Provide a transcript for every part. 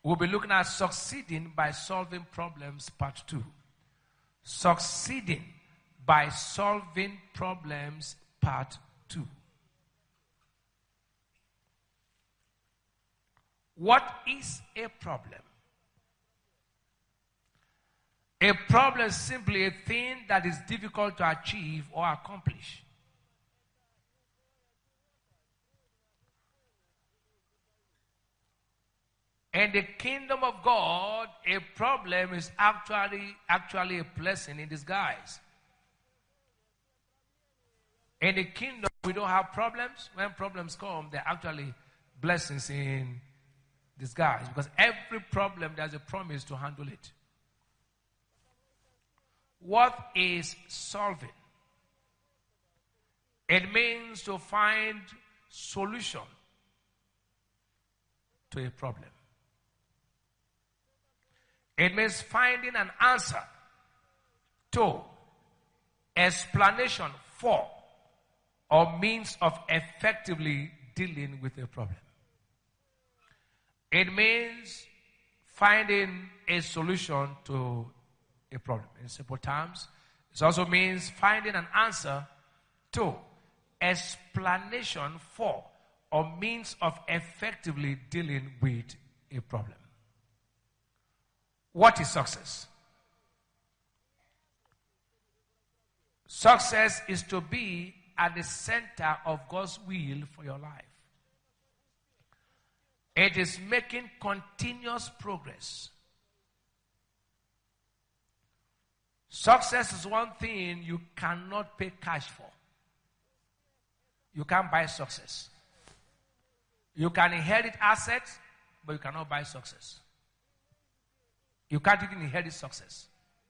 We'll be looking at succeeding by solving problems, part 2. Succeeding by solving problems, part 2. What is a problem? A problem is simply a thing that is difficult to achieve or accomplish. In the kingdom of God, a problem is actually a blessing in disguise. In the kingdom, we don't have problems. When problems come, they're actually blessings in disguise. Because every problem, there's a promise to handle it. What is solving? It means to find solution to a problem. It means finding an answer to, explanation for, or means of effectively dealing with a problem. It means finding a solution to a problem. In simple terms, it also means finding an answer to, explanation for, or means of effectively dealing with a problem. What is success? Success is to be at the center of God's will for your life. It is making continuous progress. Success is one thing you cannot pay cash for. You can't buy success. You can inherit assets, but you cannot buy success. You can't even inherit success.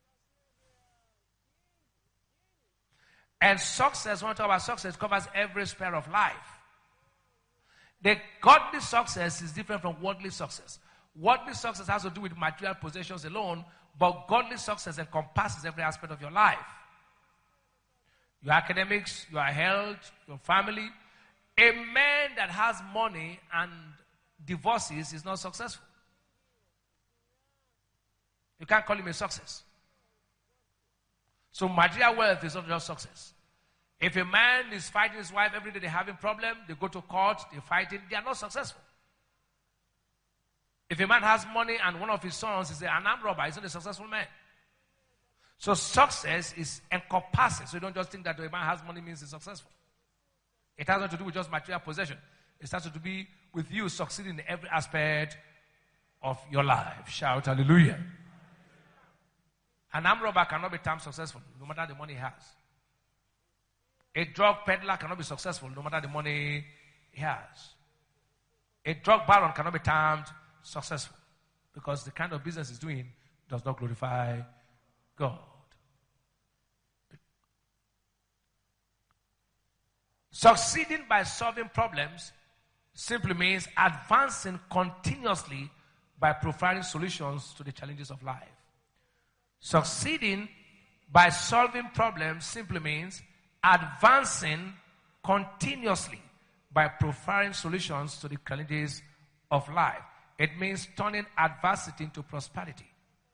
And success, when we talk about success, covers every sphere of life. The godly success is different from worldly success. Worldly success has to do with material possessions alone, but godly success encompasses every aspect of your life. Your academics, your health, your family. A man that has money and divorces is not successful. You can't call him a success. So material wealth is not just success. If a man is fighting his wife every day, they're having problem, they go to court, they're fighting, they are not successful. If a man has money and one of his sons is an armed robber, he's not a successful man. So success is encompassing. So you don't just think that a man has money means he's successful. It has nothing to do with just material possession. It has to do with you succeeding in every aspect of your life. Shout hallelujah. An armed robber cannot be termed successful, no matter the money he has. A drug peddler cannot be successful, no matter the money he has. A drug baron cannot be termed successful, because the kind of business he's doing does not glorify God. Succeeding by solving problems simply means advancing continuously by providing solutions to the challenges of life. Succeeding by solving problems simply means advancing continuously by providing solutions to the challenges of life. It means turning adversity into prosperity.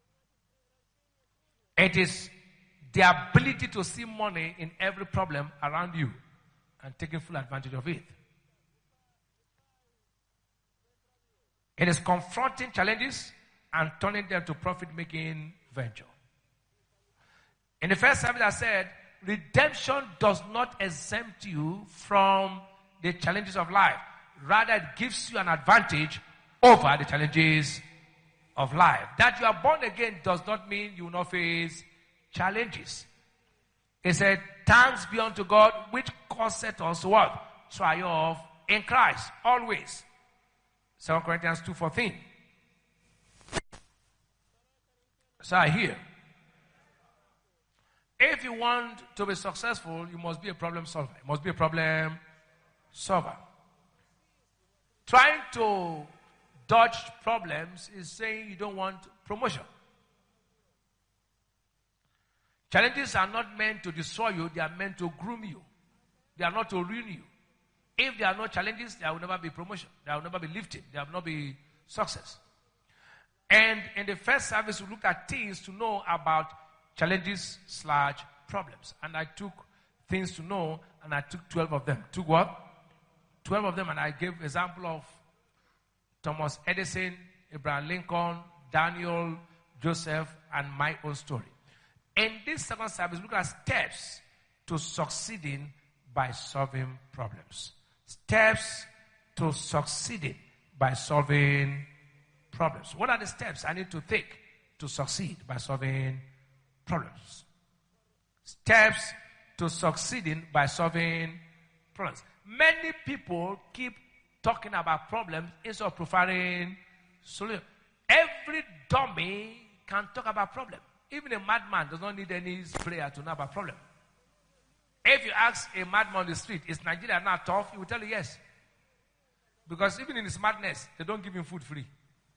It is the ability to see money in every problem around you and taking full advantage of it. It is confronting challenges and turning them to profit-making venture. In the first service I said, redemption does not exempt you from the challenges of life. Rather, it gives you an advantage over the challenges of life. That you are born again does not mean you will not face challenges. It said, thanks be unto God, which causeth us what? Triumph in Christ, always. 2 Corinthians 2:14. So I hear. If you want to be successful, you must be a problem solver. You must be a problem solver. Trying to dodge problems is saying you don't want promotion. Challenges are not meant to destroy you, they are meant to groom you. They are not to ruin you. If there are no challenges, there will never be promotion. There will never be lifting. There will not be success. And in the first service, we looked at things to know about challenges/problems. And I took things to know, and I took 12 of them. Took what? 12 of them, and I gave example of Thomas Edison, Abraham Lincoln, Daniel, Joseph, and my own story. In this second service, look at steps to succeeding by solving problems. Steps to succeeding by solving problems. What are the steps I need to take to succeed by solving problems? Steps to succeeding by solving problems. Many people keep talking about problems instead of preferring solutions. Every dummy can talk about problem. Even a madman does not need any prayer to know about problem. If you ask a madman on the street, is Nigeria not tough? He will tell you yes. Because even in his madness, they don't give him food free.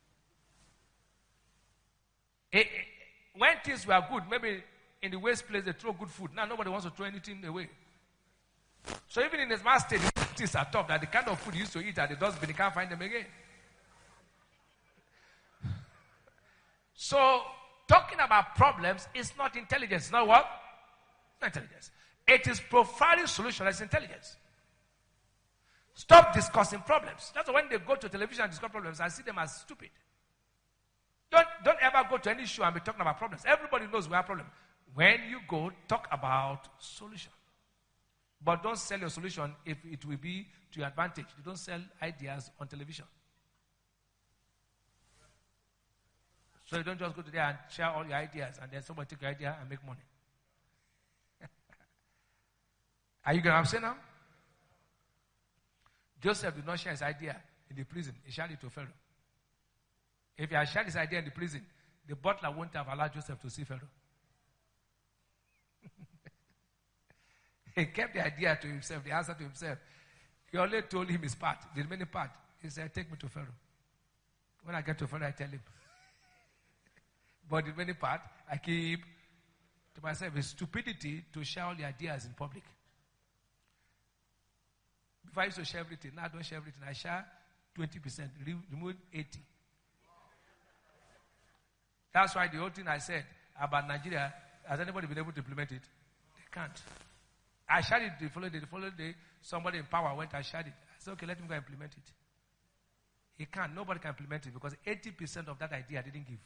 When things were good, maybe in the waste place they throw good food. Now nobody wants to throw anything away. So even in his mad state, things are tough. That the kind of food he used to eat at the dustbin, he can't find them again. So talking about problems is not intelligence. It's not what? It's not intelligence. It is providing solution as intelligence. Stop discussing problems. That's why when they go to television and discuss problems, I see them as stupid. Don't ever go to any show and be talking about problems. Everybody knows we have problems. When you go, talk about solution. But don't sell your solution if it will be to your advantage. You don't sell ideas on television. So you don't just go to there and share all your ideas and then somebody take your idea and make money. Are you going to upset now? Joseph did not share his idea in the prison. He shared it to Pharaoh. If he had shared his idea in the prison, the butler wouldn't have allowed Joseph to see Pharaoh. He kept the idea to himself, the answer to himself. He only told him his part, the remaining part. He said, take me to Pharaoh. When I get to Pharaoh, I tell him. But the remaining part, I keep to myself. It's stupidity to share all the ideas in public. Before I used to share everything, now I don't share everything. I share 20%, remove 80%. That's why the whole thing I said about Nigeria, has anybody been able to implement it? They can't. I shared it the following day, somebody in power went and shared it. I said, okay, let him go implement it. He can't. Nobody can implement it because 80% of that idea I didn't give.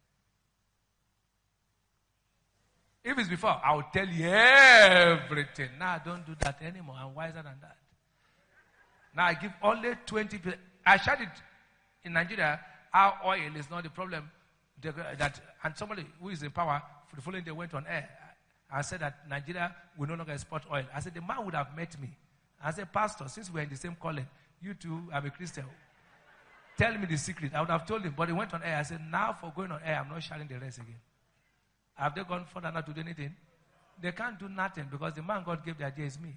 If it's before, I will tell you everything. Now I don't do that anymore. I'm wiser than that. Now I give only 20%. I shared it in Nigeria. Our oil is not the problem. And somebody who is in power, for the following day went on air and said that Nigeria will no longer export oil. I said, the man would have met me. I said, Pastor, since we're in the same calling, you too are a Christian. Tell me the secret. I would have told him, but he went on air. I said, now for going on air, I'm not sharing the rest again. Have they gone further not to do anything? They can't do nothing because the man God gave the idea is me.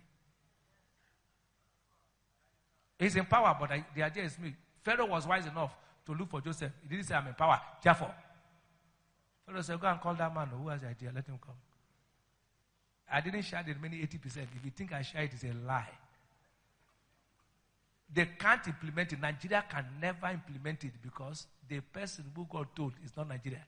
He's in power, but the idea is me. Pharaoh was wise enough to look for Joseph. He didn't say, I'm in power. Therefore, Pharaoh said, go and call that man who has the idea. Let him come. I didn't share the remaining 80%. If you think I share it, it's a lie. They can't implement it. Nigeria can never implement it because the person who God told is not Nigeria.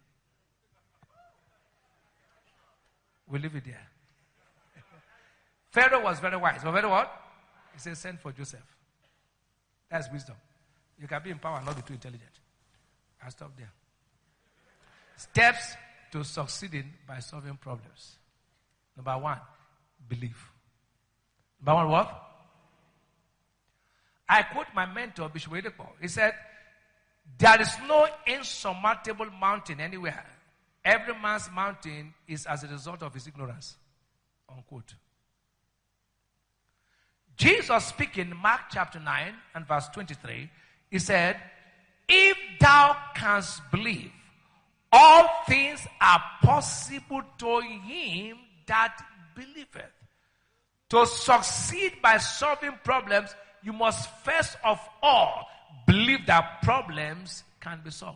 We'll leave it there. Pharaoh was very wise. But very what? He said, send for Joseph. That's wisdom. You can be in power and not be too intelligent. I'll stop there. Steps to succeeding by solving problems. Number one, belief. Number one, what? I quote my mentor, Bishop Oyedepo. He said, there is no insurmountable mountain anywhere. Every man's mountain is as a result of his ignorance. Unquote. Jesus speaking, Mark chapter 9 and verse 23, he said, if thou canst believe, all things are possible to him that believeth. To succeed by solving problems, you must first of all believe that problems can be solved.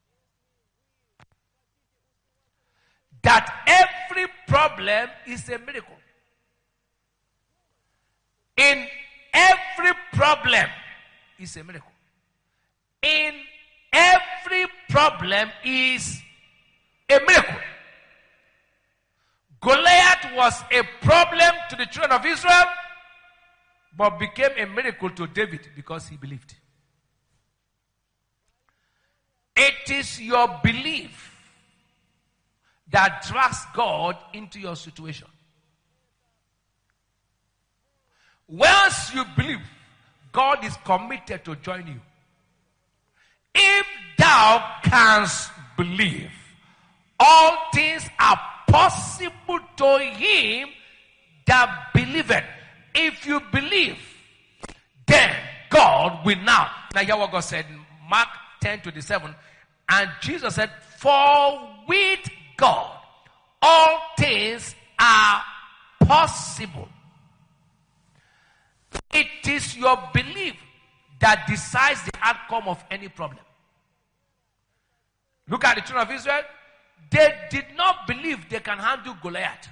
That every problem is a miracle. In every problem is a miracle. In every problem is a miracle. Goliath was a problem to the children of Israel, but became a miracle to David because he believed. It is your belief that drags God into your situation. Once you believe, God is committed to join you. If thou canst believe, all things are possible to him that believeth. If you believe, then God will now. Now hear what God said in Mark 10:27. And Jesus said, for with God, all things are possible. It is your belief that decides the outcome of any problem. Look at the children of Israel. They did not believe they can handle Goliath.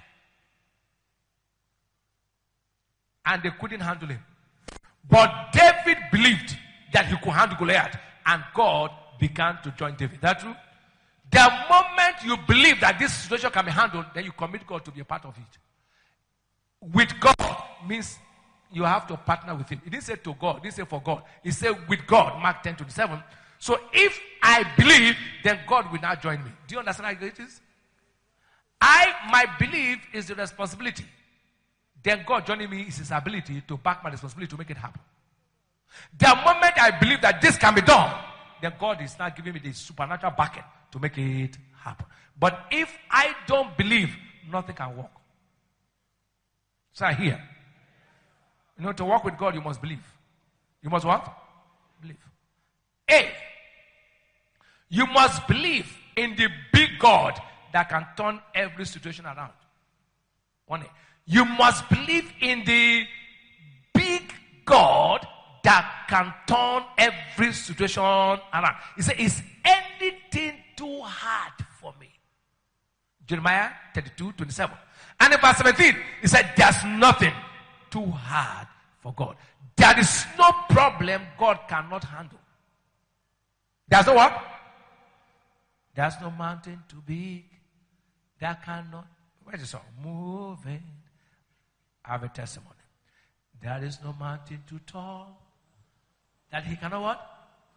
And they couldn't handle him. But David believed that he could handle Goliath. And God began to join David. That's true. The moment you believe that this situation can be handled, then you commit God to be a part of it. With God means you have to partner with him. He didn't say to God. He didn't say for God. He said with God. Mark 10:27. So if I believe, then God will now join me. Do you understand how it is? My belief is the responsibility. Then God joining me is his ability to back my responsibility to make it happen. The moment I believe that this can be done, then God is now giving me the supernatural backing to make it happen. But if I don't believe, nothing can work. So here, to walk with God, you must believe. You must what? Believe. A, you must believe in the big God that can turn every situation around. 1A. You must believe in the big God that can turn every situation around. He said, is anything too hard for me? Jeremiah 32:27. And in verse 17, he said, there's nothing too hard for God. There is no problem God cannot handle. There's no what? There's no mountain too big that cannot. Where's the song? Moving. I have a testimony. There is no mountain too tall that he cannot what?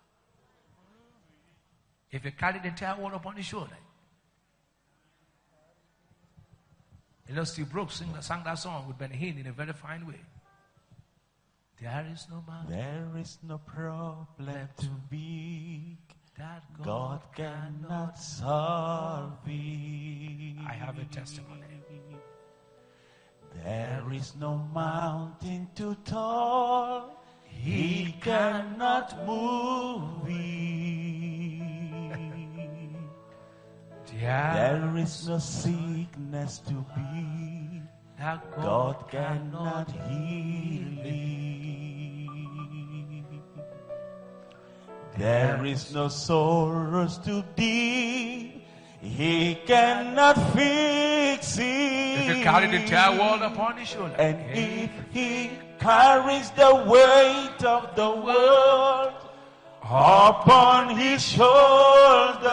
If he carried the entire world upon his shoulder. Steve Brooks sang that song with Benny Hinn in a very fine way. There is no mountain. There is no problem too big that God cannot solve it. I have a testimony. There is no mountain too tall he cannot move it. There is no sickness too big that God cannot heal it. There is no sorrows too deep he cannot fix it. If he carried the entire world upon his shoulder. And if he carries the weight of the world upon his shoulders,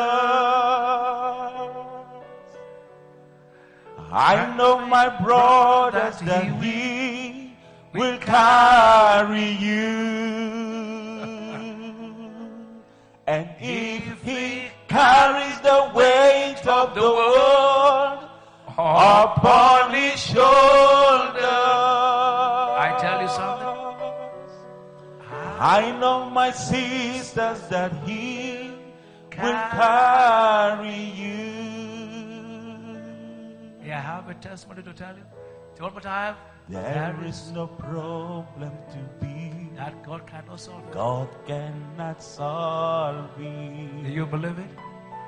I know, my brothers, that he will carry you. And if he carries the weight of the world upon his shoulders, I tell you something. I know, my sisters, that he will carry you. Yeah, I have a testimony to tell you. One more time. There is no problem to be that God cannot solve it. God cannot solve it. Do you believe it?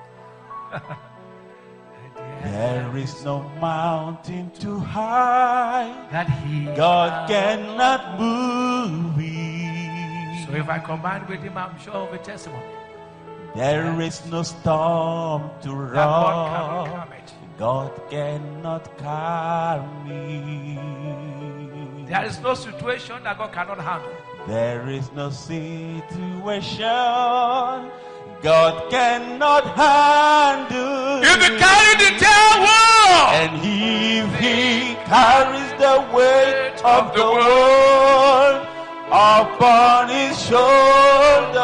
There is no mountain too high that God cannot move it. So if I combine with him, I'm sure of a testimony. There is no storm to rock God cannot calm me. There is no situation that God cannot handle. There is no situation God cannot handle If He carried the entire world, and if He carries the weight of the world upon His shoulders,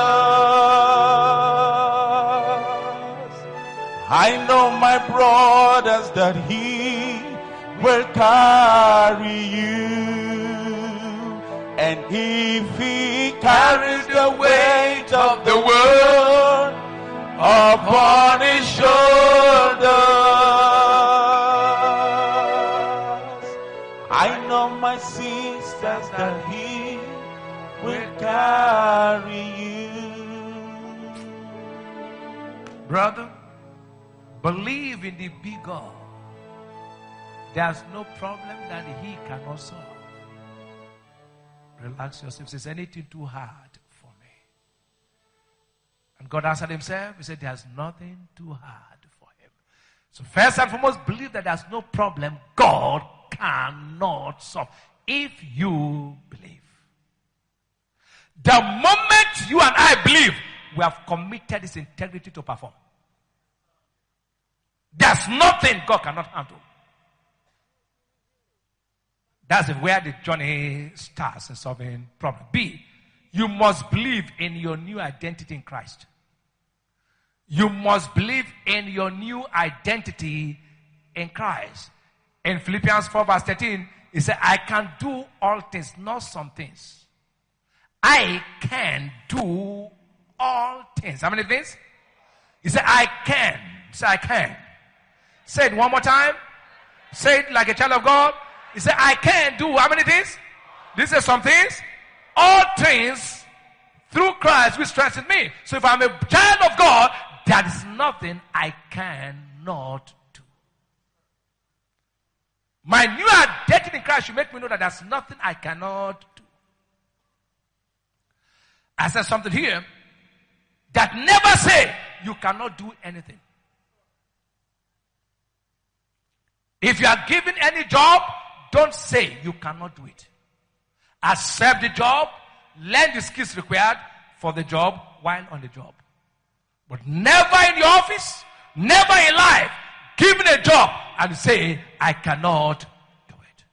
I know, my brothers, that He will carry you. And if He carries the weight of the world upon His shoulders, I know, my sisters, that He will carry you. brother, believe in the big God. There's no problem that He cannot solve. Relax yourself. Is anything too hard for me? And God answered Himself. He said, there's nothing too hard for Him. So first and foremost, believe that there's no problem God cannot solve. If you believe. The moment you and I believe, we have committed His integrity to perform. There's nothing God cannot handle. That's where the journey starts in solving problems. B, you must believe in your new identity in Christ. You must believe in your new identity in Christ. In Philippians 4 verse 13, He said, I can do all things, not some things. I can do all things. How many things? He said, I can. Say, I can. Say it one more time. Say it like a child of God. He said, I can do how many things? These are some things. All things through Christ which strengthens me. So if I'm a child of God, there is nothing I cannot do. My new identity in Christ should make me know that there's nothing I cannot do. I said something here that never say you cannot do anything. If you are given any job, don't say you cannot do it. Accept the job, learn the skills required for the job while on the job. But never in your office, never in life, given a job and say, I cannot do it.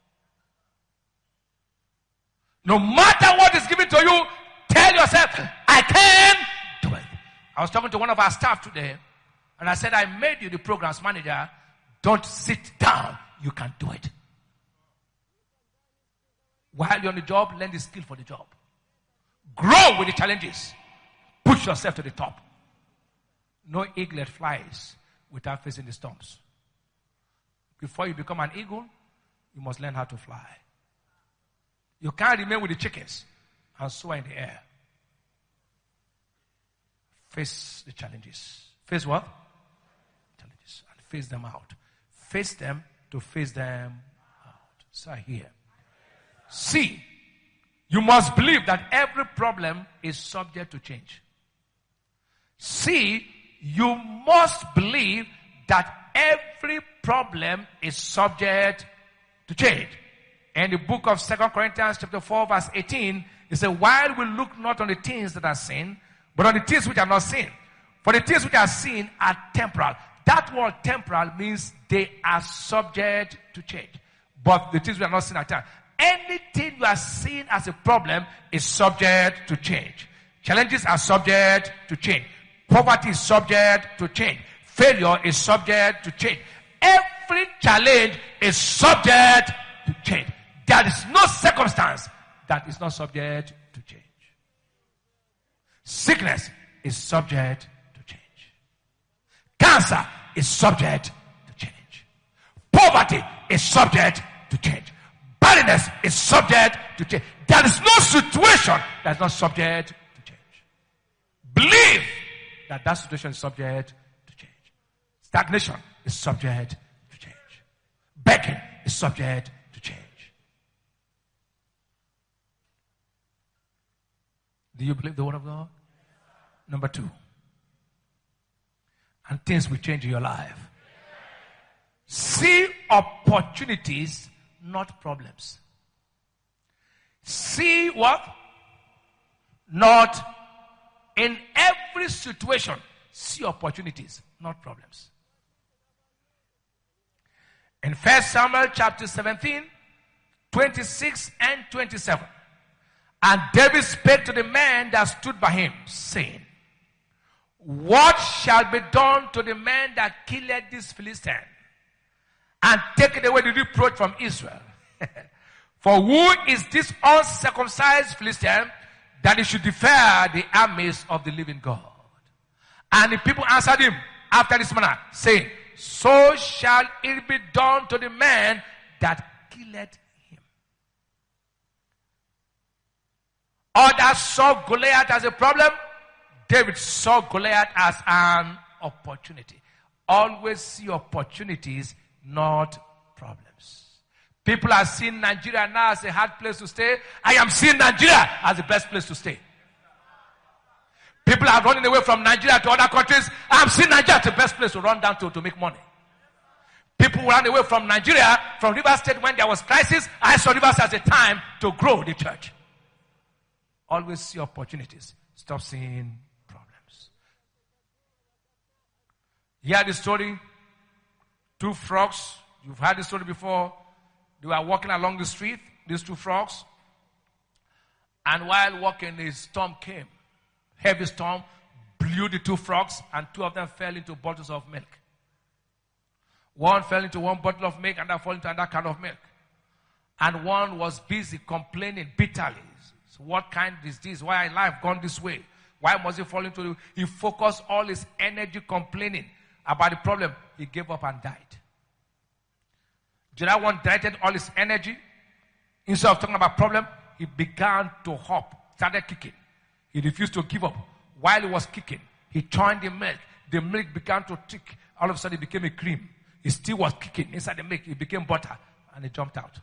No matter what is given to you, tell yourself, I can do it. I was talking to one of our staff today, and I said, I made you the programs manager. Don't sit down. You can do it. While you're on the job, learn the skill for the job. Grow with the challenges. Push yourself to the top. No eaglet flies without facing the storms. Before you become an eagle, you must learn how to fly. You can't remain with the chickens and soar in the air. Face the challenges. Face what? Challenges. And face them out. Face them to face them out. So here. C, you must believe that every problem is subject to change. C, you must believe that every problem is subject to change. In the book of 2 Corinthians chapter 4 verse 18, it says, while we look not on the things that are seen, but on the things which are not seen. For the things which are seen are temporal. That word temporal means they are subject to change. But the things which are not seen are temporal. Anything you are seeing as a problem is subject to change. Challenges are subject to change. Poverty is subject to change. Failure is subject to change. Every challenge is subject to change. There is no circumstance that is not subject to change. Sickness is subject to change. Cancer is subject to change. Poverty is subject to change. Barrenness is subject to change. There is no situation that is not subject to change. Believe that that situation is subject to change. Stagnation is subject to change. Begging is subject to change. Do you believe the word of God? Number 2. And things will change in your life. See opportunities, not problems. See what? Not in every situation. see opportunities, not problems. In 1 Samuel chapter 17, 26 and 27. And David spake to the man that stood by him, saying, what shall be done to the man that killed this Philistine, and taken away the reproach from Israel? For who is this uncircumcised Philistine, that he should defy the armies of the living God? And the people answered him after this manner, saying, so shall it be done to the man that killed him. Others saw Goliath as a problem. David saw Goliath as an opportunity. Always see opportunities, not problems. People are seeing Nigeria now as a hard place to stay. I am seeing Nigeria as the best place to stay. People are running away from Nigeria to other countries. I am seeing Nigeria as the best place to run down to make money. People ran away from Nigeria, from Rivers State when there was crisis. I saw Rivers as a time to grow the church. Always see opportunities. Stop seeing problems. You heard the story? 2 frogs. You've heard the story before. They were walking along the street, these 2 frogs. And while walking, a storm came. Heavy storm blew the 2 frogs, and 2 of them fell into bottles of milk. One fell into one bottle of milk, and that fell into another can of milk. And one was busy complaining bitterly. So what kind is this? Why has life gone this way? Why must he fall into it? He focused all his energy complaining about the problem. He gave up and died. The other one directed all his energy. Instead of talking about problem, he began to hop, started kicking. He refused to give up. While he was kicking, he joined the milk. The milk began to tick. All of a sudden, it became a cream. He still was kicking inside the milk. It became butter, and he jumped out.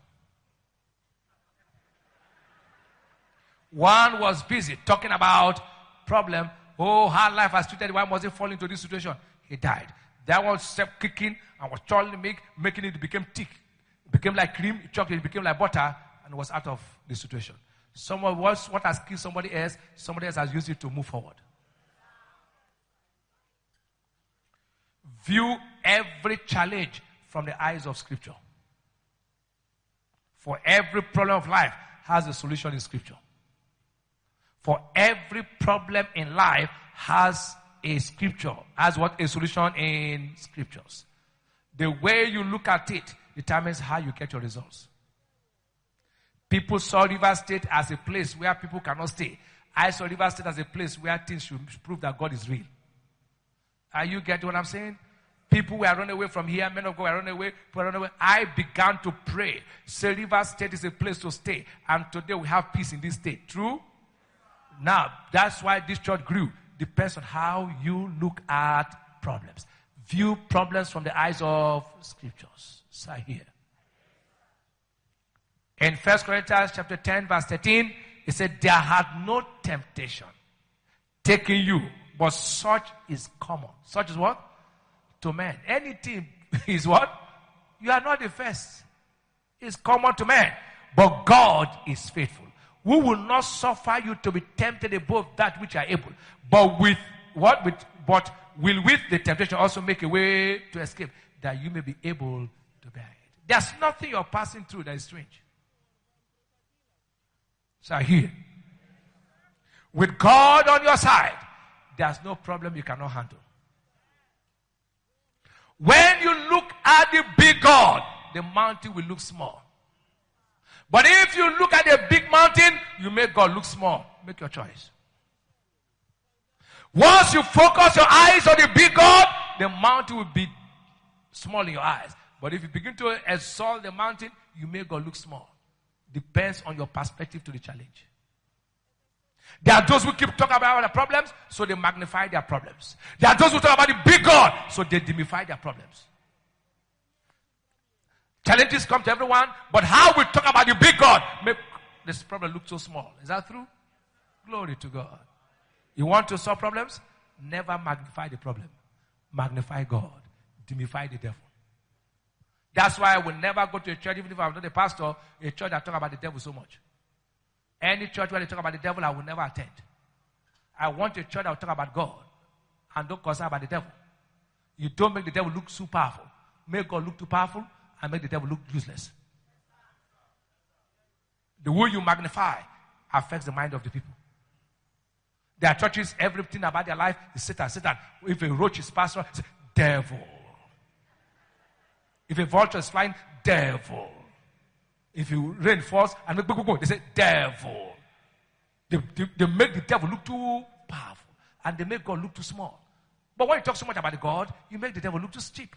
One was busy talking about problem. Oh, how life has treated. Why must he fall into this situation? He died. That one kept kicking and was churning the milk, making it became thick. It became like cream. Chocolate became like butter, and was out of the situation. What has killed somebody else has used it to move forward. View every challenge from the eyes of Scripture. For every problem of life has a solution in Scripture. For every problem in life has a Scripture. Has what? A solution in Scriptures. The way you look at it determines how you get your results. People saw River State as a place where people cannot stay. I saw River State as a place where things should prove that God is real. Are you getting what I'm saying? People were running away from here. Men of God were running away. People were running away. I began to pray. Say River State is a place to stay. And today we have peace in this state. True? Now, that's why this church grew. Depends on how you look at problems. View problems from the eyes of Scriptures. So here. In 1 Corinthians chapter 10 verse 13, it said, there had no temptation taking you, but such is common. Such is what? To man. Anything is what? You are not the first. It's common to man. But God is faithful, who will not suffer you to be tempted above that which are able. But with what? But will with the temptation also make a way to escape, that you may be able to bear it. There's nothing you're passing through that is strange. So here, with God on your side, there's no problem you cannot handle. When you look at the big God, the mountain will look small. But if you look at the big mountain, you make God look small. Make your choice. Once you focus your eyes on the big God, the mountain will be small in your eyes. But if you begin to exalt the mountain, you make God look small. Depends on your perspective to the challenge. There are those who keep talking about the problems, so they magnify their problems. There are those who talk about the big God, so they demify their problems. Challenges come to everyone, but how we talk about the big God make this problem look so small. Is that true? Glory to God. You want to solve problems? Never magnify the problem. Magnify God. Demify the devil. That's why I will never go to a church, even if I'm not a pastor, a church that talk about the devil so much. Any church where they talk about the devil, I will never attend. I want a church that will talk about God. and don't concern about the devil. You don't make the devil look too powerful. Make God look too powerful and make the devil look useless. The way you magnify affects the mind of the people. There are churches, everything about their life is Satan, Satan. If a roach is pastor, it's devil. If a vulture is flying, devil. If you rain falls and they say devil. They make the devil look too powerful and they make God look too small. But when you talk so much about the God, you make the devil look too cheap.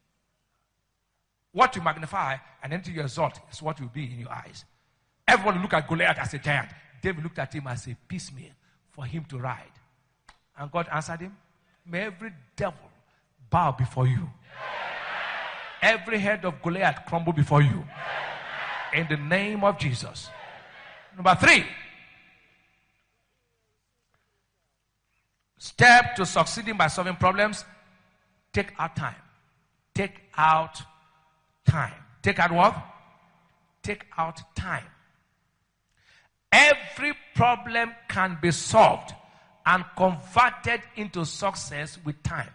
What you magnify and then you exalt is what will be in your eyes. Everyone will look at Goliath as a giant. David looked at him as a piecemeal for him to ride. And God answered him, may every devil bow before you. Every head of Goliath crumble before you. In the name of Jesus. Number 3. Step to succeeding by solving problems. Take out time. Take out time. Take out what? Take out time. Every problem can be solved and converted into success with time.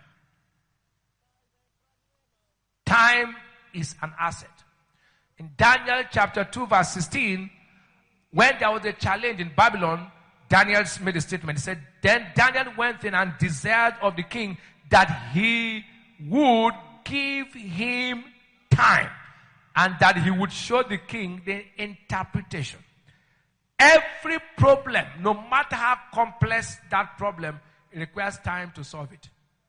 Time is an asset. In Daniel chapter 2 verse 16, when there was a challenge in Babylon, Daniel made a statement. He said, then Daniel went in and desired of the king that he would give him time and that he would show the king the interpretation. Every problem, no matter how complex that problem, it requires time to solve it.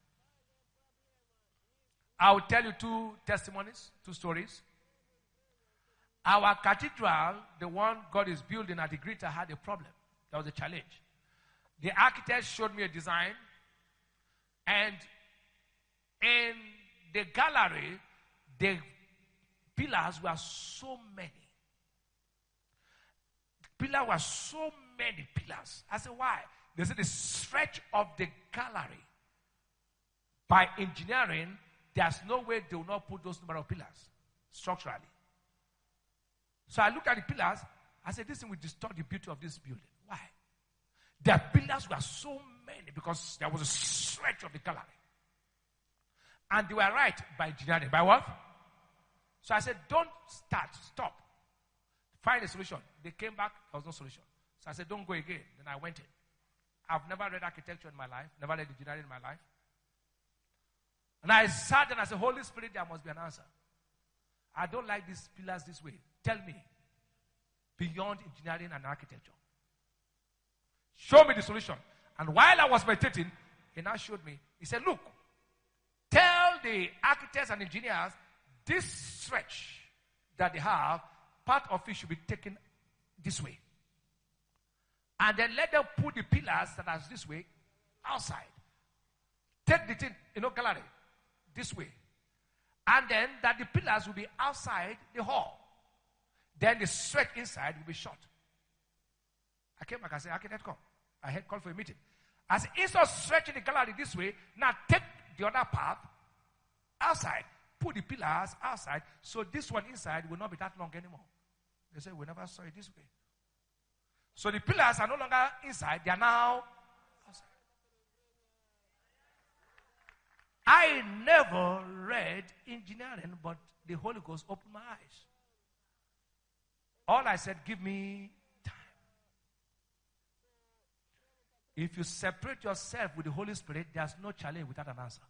I will tell you 2 testimonies, 2 stories. Our cathedral, the one God is building at Igrita, had a problem. There was a challenge. The architect showed me a design, and in the gallery, the pillars were so many. Pillars were so many pillars. I said, why? They said the stretch of the gallery, by engineering, there's no way they will not put those number of pillars structurally. So I looked at the pillars. I said, this thing will distort the beauty of this building. Why? The pillars were so many because there was a stretch of the gallery. And they were right by engineering. By what? So I said, don't start. Stop. Find a solution. They came back. There was no solution. So I said, don't go again. Then I went in. I've never read architecture in my life. Never read engineering in my life. And I sat and I said, Holy Spirit, there must be an answer. I don't like these pillars this way. Tell me, beyond engineering and architecture. Show me the solution. And while I was meditating, he now showed me. He said, look, tell the architects and engineers this stretch that they have, part of it should be taken this way. And then let them put the pillars that are this way outside. Take the thing, gallery, this way. And then that the pillars will be outside the hall. Then the stretch inside will be short. I came back and said, architect, come. I had called for a meeting. I said, instead of stretching the gallery this way, now take the other path outside. Put the pillars outside, so this one inside will not be that long anymore. They said, we never saw it this way. So the pillars are no longer inside, they are now outside. I never read engineering, but the Holy Ghost opened my eyes. All I said, give me time. If you separate yourself with the Holy Spirit, there's no challenge without an answer.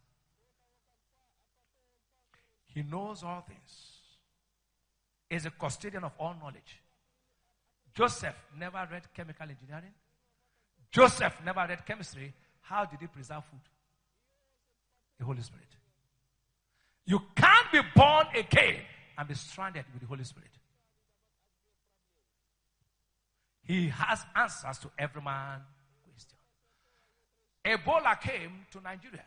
He knows all things. He's a custodian of all knowledge. Joseph never read chemical engineering. Joseph never read chemistry. How did he preserve food? The Holy Spirit. You can't be born again and be stranded with the Holy Spirit. He has answers to every man's question. Ebola came to Nigeria.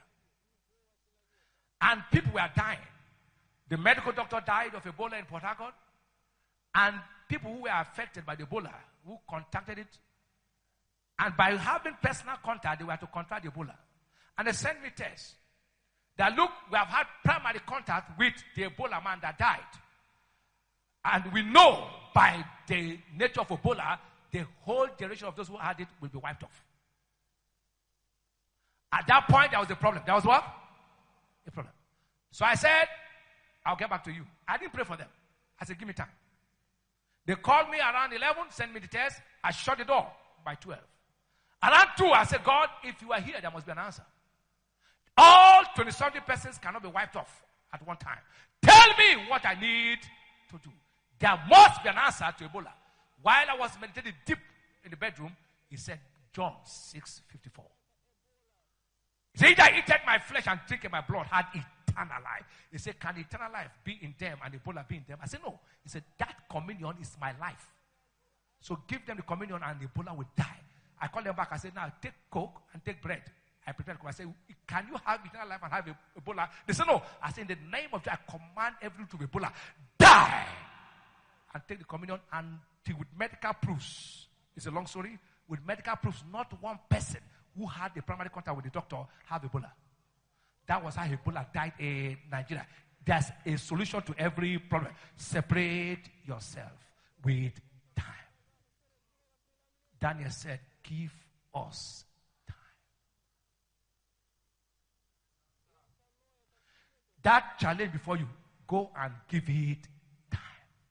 And people were dying. The medical doctor died of Ebola in Port Harcourt. And people who were affected by the Ebola, who contacted it, and by having personal contact, they were to contract Ebola. And they sent me tests. That look, we have had primary contact with the Ebola man that died. And we know by the nature of Ebola, the whole generation of those who had it will be wiped off. At that point, there was a problem. There was what? A problem. So I said, I'll get back to you. I didn't pray for them. I said, give me time. They called me around 11, sent me the test. I shut the door by 12. Around 2, I said, God, if you are here, there must be an answer. All 20-something persons cannot be wiped off at one time. Tell me what I need to do. There must be an answer to Ebola. While I was meditating deep in the bedroom, he said, John 6:54. He said, I eat my flesh and drink my blood had eternal life. He said, can eternal life be in them and Ebola be in them? I said, no. He said, that communion is my life. So give them the communion and Ebola will die. I called them back. I said, now take Coke and take bread. I prepared Coke. I said, can you have eternal life and have Ebola? They said, no. I said, in the name of God, I command everything to Ebola. Die! And take the communion and with medical proofs. It's a long story. With medical proofs, not one person who had a primary contact with the doctor have Ebola. That was how Ebola died in Nigeria. There's a solution to every problem. Separate yourself with time. Daniel said, give us time. That challenge before you, go and give it time.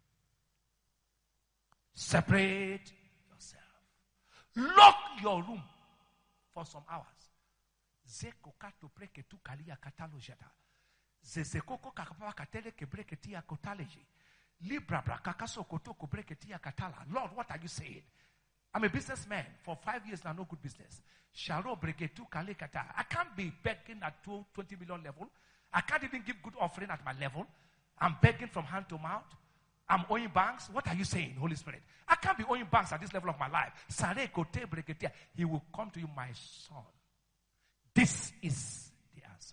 Separate yourself. Lock your room for some hours. Zeko to break tu kalia katalojata. Zezekoko kakapa katele ke break tia kotaleji. Libra brakaso koto ko break tia katala. Lord, what are you saying? I'm a businessman. For 5 years now, no good business. Sharo break tu kale kata. I can't be begging at 20 million level. I can't even give good offering at my level. I'm begging from hand to mouth. I'm owing banks. What are you saying, Holy Spirit? I can't be owing banks at this level of my life. Sare kote break tia. He will come to you, my son. This is the answer.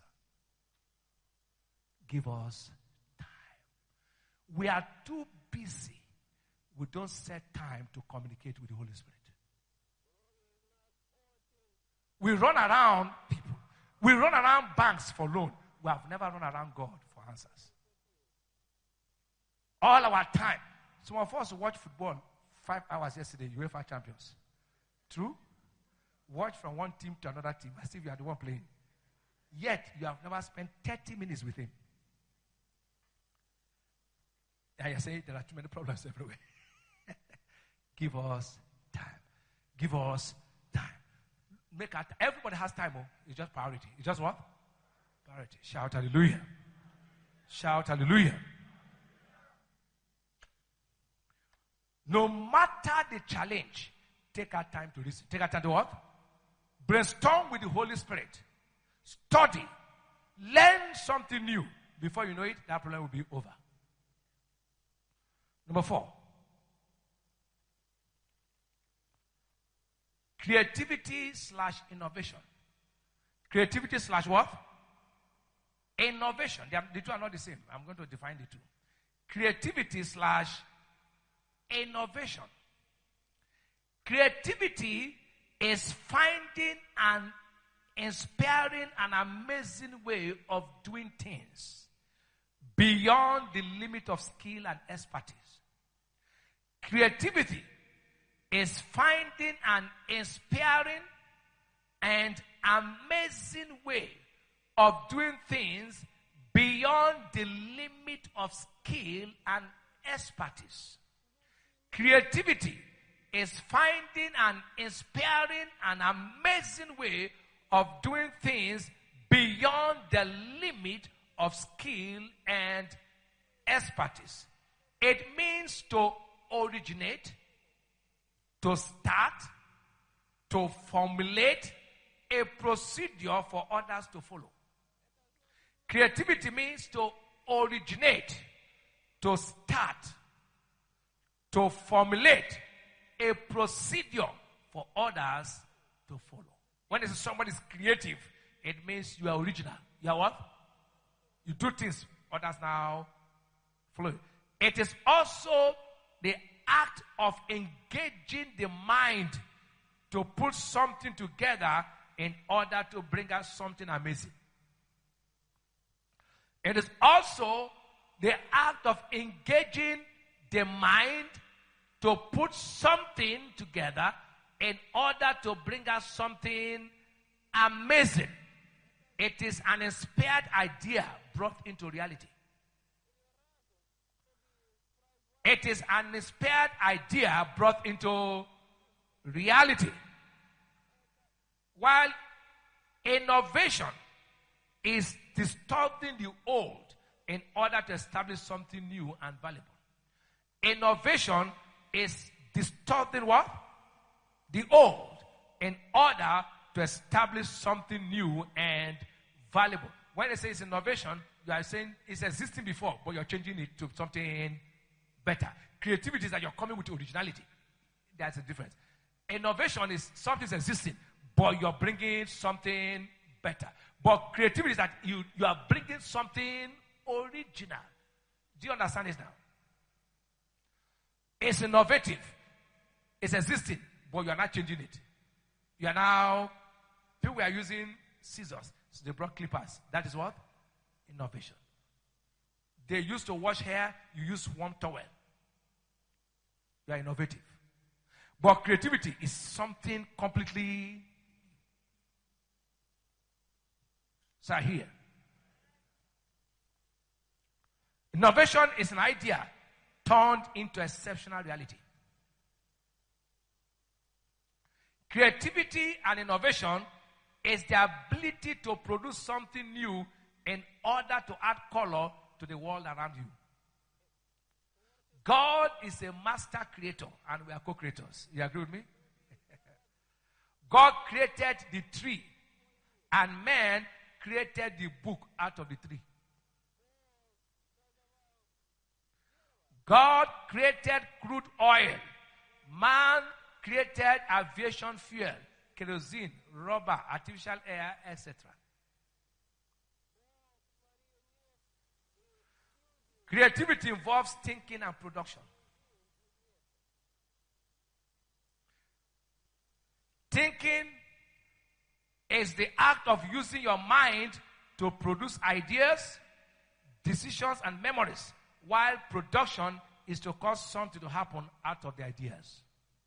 Give us time. We are too busy. We don't set time to communicate with the Holy Spirit. We run around people. We run around banks for loan. We have never run around God for answers. All our time. Some of us watch football 5 hours yesterday, UEFA champions. True? Watch from one team to another team as if you are the one playing. Yet, you have never spent 30 minutes with him. And you're saying there are too many problems everywhere. Give us time. Give us time. Everybody has time. Oh, it's just priority. It's just what? Priority. Shout hallelujah. Shout hallelujah. No matter the challenge, take our time to listen. Take our time to what? Brainstorm with the Holy Spirit. Study. Learn something new. Before you know it, that problem will be over. Number 4. Creativity/innovation. Creativity/what? Innovation. The two are not the same. I'm going to define the two. Creativity/innovation. Creativity is finding an inspiring and amazing way of doing things beyond the limit of skill and expertise. Creativity is finding an inspiring and amazing way of doing things beyond the limit of skill and expertise. Creativity is finding an inspiring and amazing way of doing things beyond the limit of skill and expertise. It means to originate, to start, to formulate a procedure for others to follow. Creativity means to originate, to start, to formulate a procedure for others to follow. When somebody is creative, it means you are original. You are what? You do things, others now follow. It is also the act of engaging the mind to put something together in order to bring us something amazing. It is also the act of engaging the mind to put something together in order to bring us something amazing. It is an inspired idea brought into reality. It is an inspired idea brought into reality. While innovation is disturbing the old in order to establish something new and valuable. Innovation is disturbing what? The old in order to establish something new and valuable. When they say it's innovation, you are saying it's existing before, but you're changing it to something better. Creativity is that you're coming with originality. That's the difference. Innovation is something's existing, but you're bringing something better. But creativity is that you are bringing something original. Do you understand this now? It's innovative. It's existing, but you are not changing it. You are now, people are using scissors, so they brought clippers. That is what? Innovation. They used to wash hair, you use warm towel. You are innovative. But creativity is something completely. So here. Innovation is an idea turned into exceptional reality. Creativity and innovation is the ability to produce something new in order to add color to the world around you. God is a master creator and we are co-creators. You agree with me? God created the tree and man created the book out of the tree. God created crude oil. Man created aviation fuel, kerosene, rubber, artificial air, etc. Creativity involves thinking and production. Thinking is the act of using your mind to produce ideas, decisions, and memories, while production is to cause something to happen out of the ideas.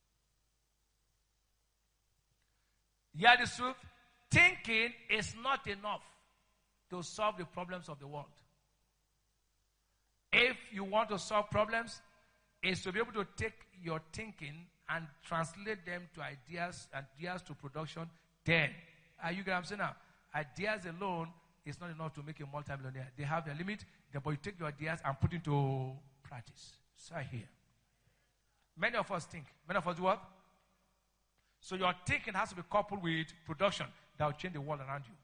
Hear the truth? Thinking is not enough to solve the problems of the world. If you want to solve problems, it's to be able to take your thinking and translate them to ideas to production. Then, you get what I'm saying now? Ideas alone is not enough to make a multi-millionaire. They have their limit, but you take your ideas and put into practice. So here. Many of us think. Many of us do what? So your thinking has to be coupled with production that will change the world around you.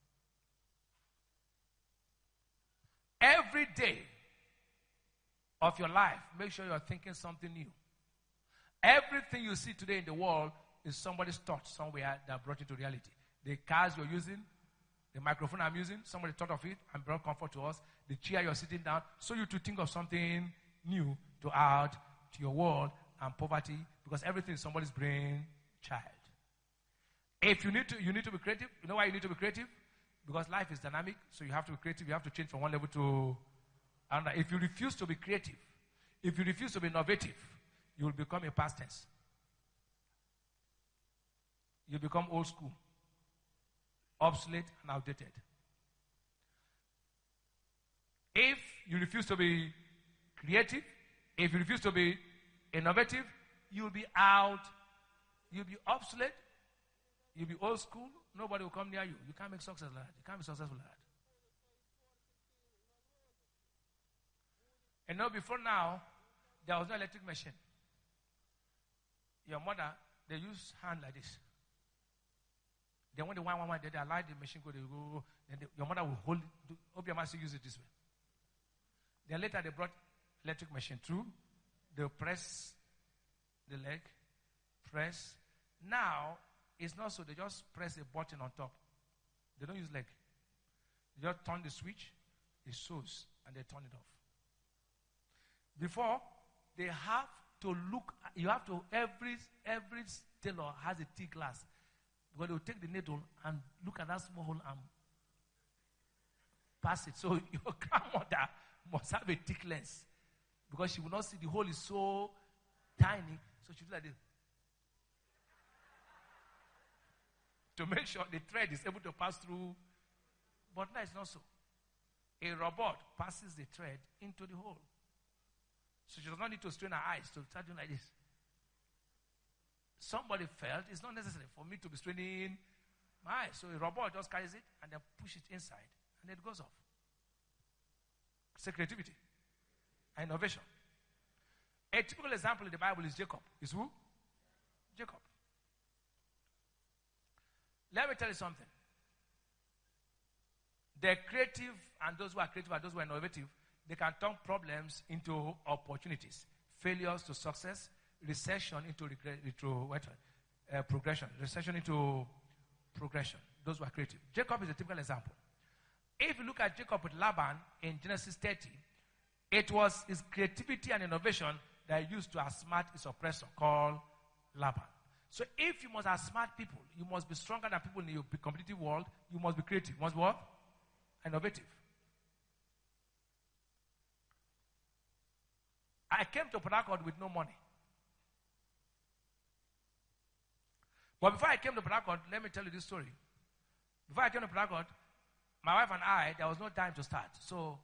Every day of your life, make sure you're thinking something new. Everything you see today in the world is somebody's thought somewhere that brought it to reality. The cars you're using, the microphone I'm using, somebody thought of it and brought comfort to us. The chair you're sitting down, so you to think of something new to add to your world and poverty, because everything is somebody's brain child. If you need to be creative. You know why you need to be creative? Because life is dynamic, so you have to be creative. You have to change from one level to another. If you refuse to be creative, if you refuse to be innovative, you will become a past tense. You become old school, obsolete, and outdated. If you refuse to be creative, if you refuse to be innovative, you'll be out, you'll be obsolete, you'll be old school, nobody will come near you. You can't make success like that. You can't be successful like that. And now, before now, there was no electric machine. Your mother, they use hand like this. Then when they want, they allow the machine go, they go, then your mother will hold it. Hope your mother use it this way. Then later they brought electric machine through. They press the leg, press. Now, it's not so. They just press a button on top. They don't use leg. They just turn the switch, it shows, and they turn it off. Before, they have to look, you have to, every tailor has a T glass. Because they will take the needle and look at that small hole and pass it. So your grandmother must have a thick lens. Because she will not see the hole is so tiny. So she do like this. to make sure the thread is able to pass through. But now it's not so. A robot passes the thread into the hole. So she does not need to strain her eyes to start doing like this. Somebody felt it's not necessary for me to be straining my eyes. So a robot just carries it and then push it inside and it goes off. It's creativity and innovation. A typical example in the Bible is Jacob. Is who? Jacob. Let me tell you something. The creative and those who are creative and those who are innovative, they can turn problems into opportunities, failures to success, recession into progression, recession into progression. Those who are creative. Jacob is a typical example. If you look at Jacob with Laban in Genesis 30, it was his creativity and innovation that he used to outsmart his oppressor called Laban. So if you must outsmart people, you must be stronger than people in your competitive world, you must be creative. You must be what? Innovative. I came to Port Harcourt with no money. But before I came to Port Harcourt, let me tell you this story. Before I came to Port Harcourt, my wife and I, there was no time to start. So,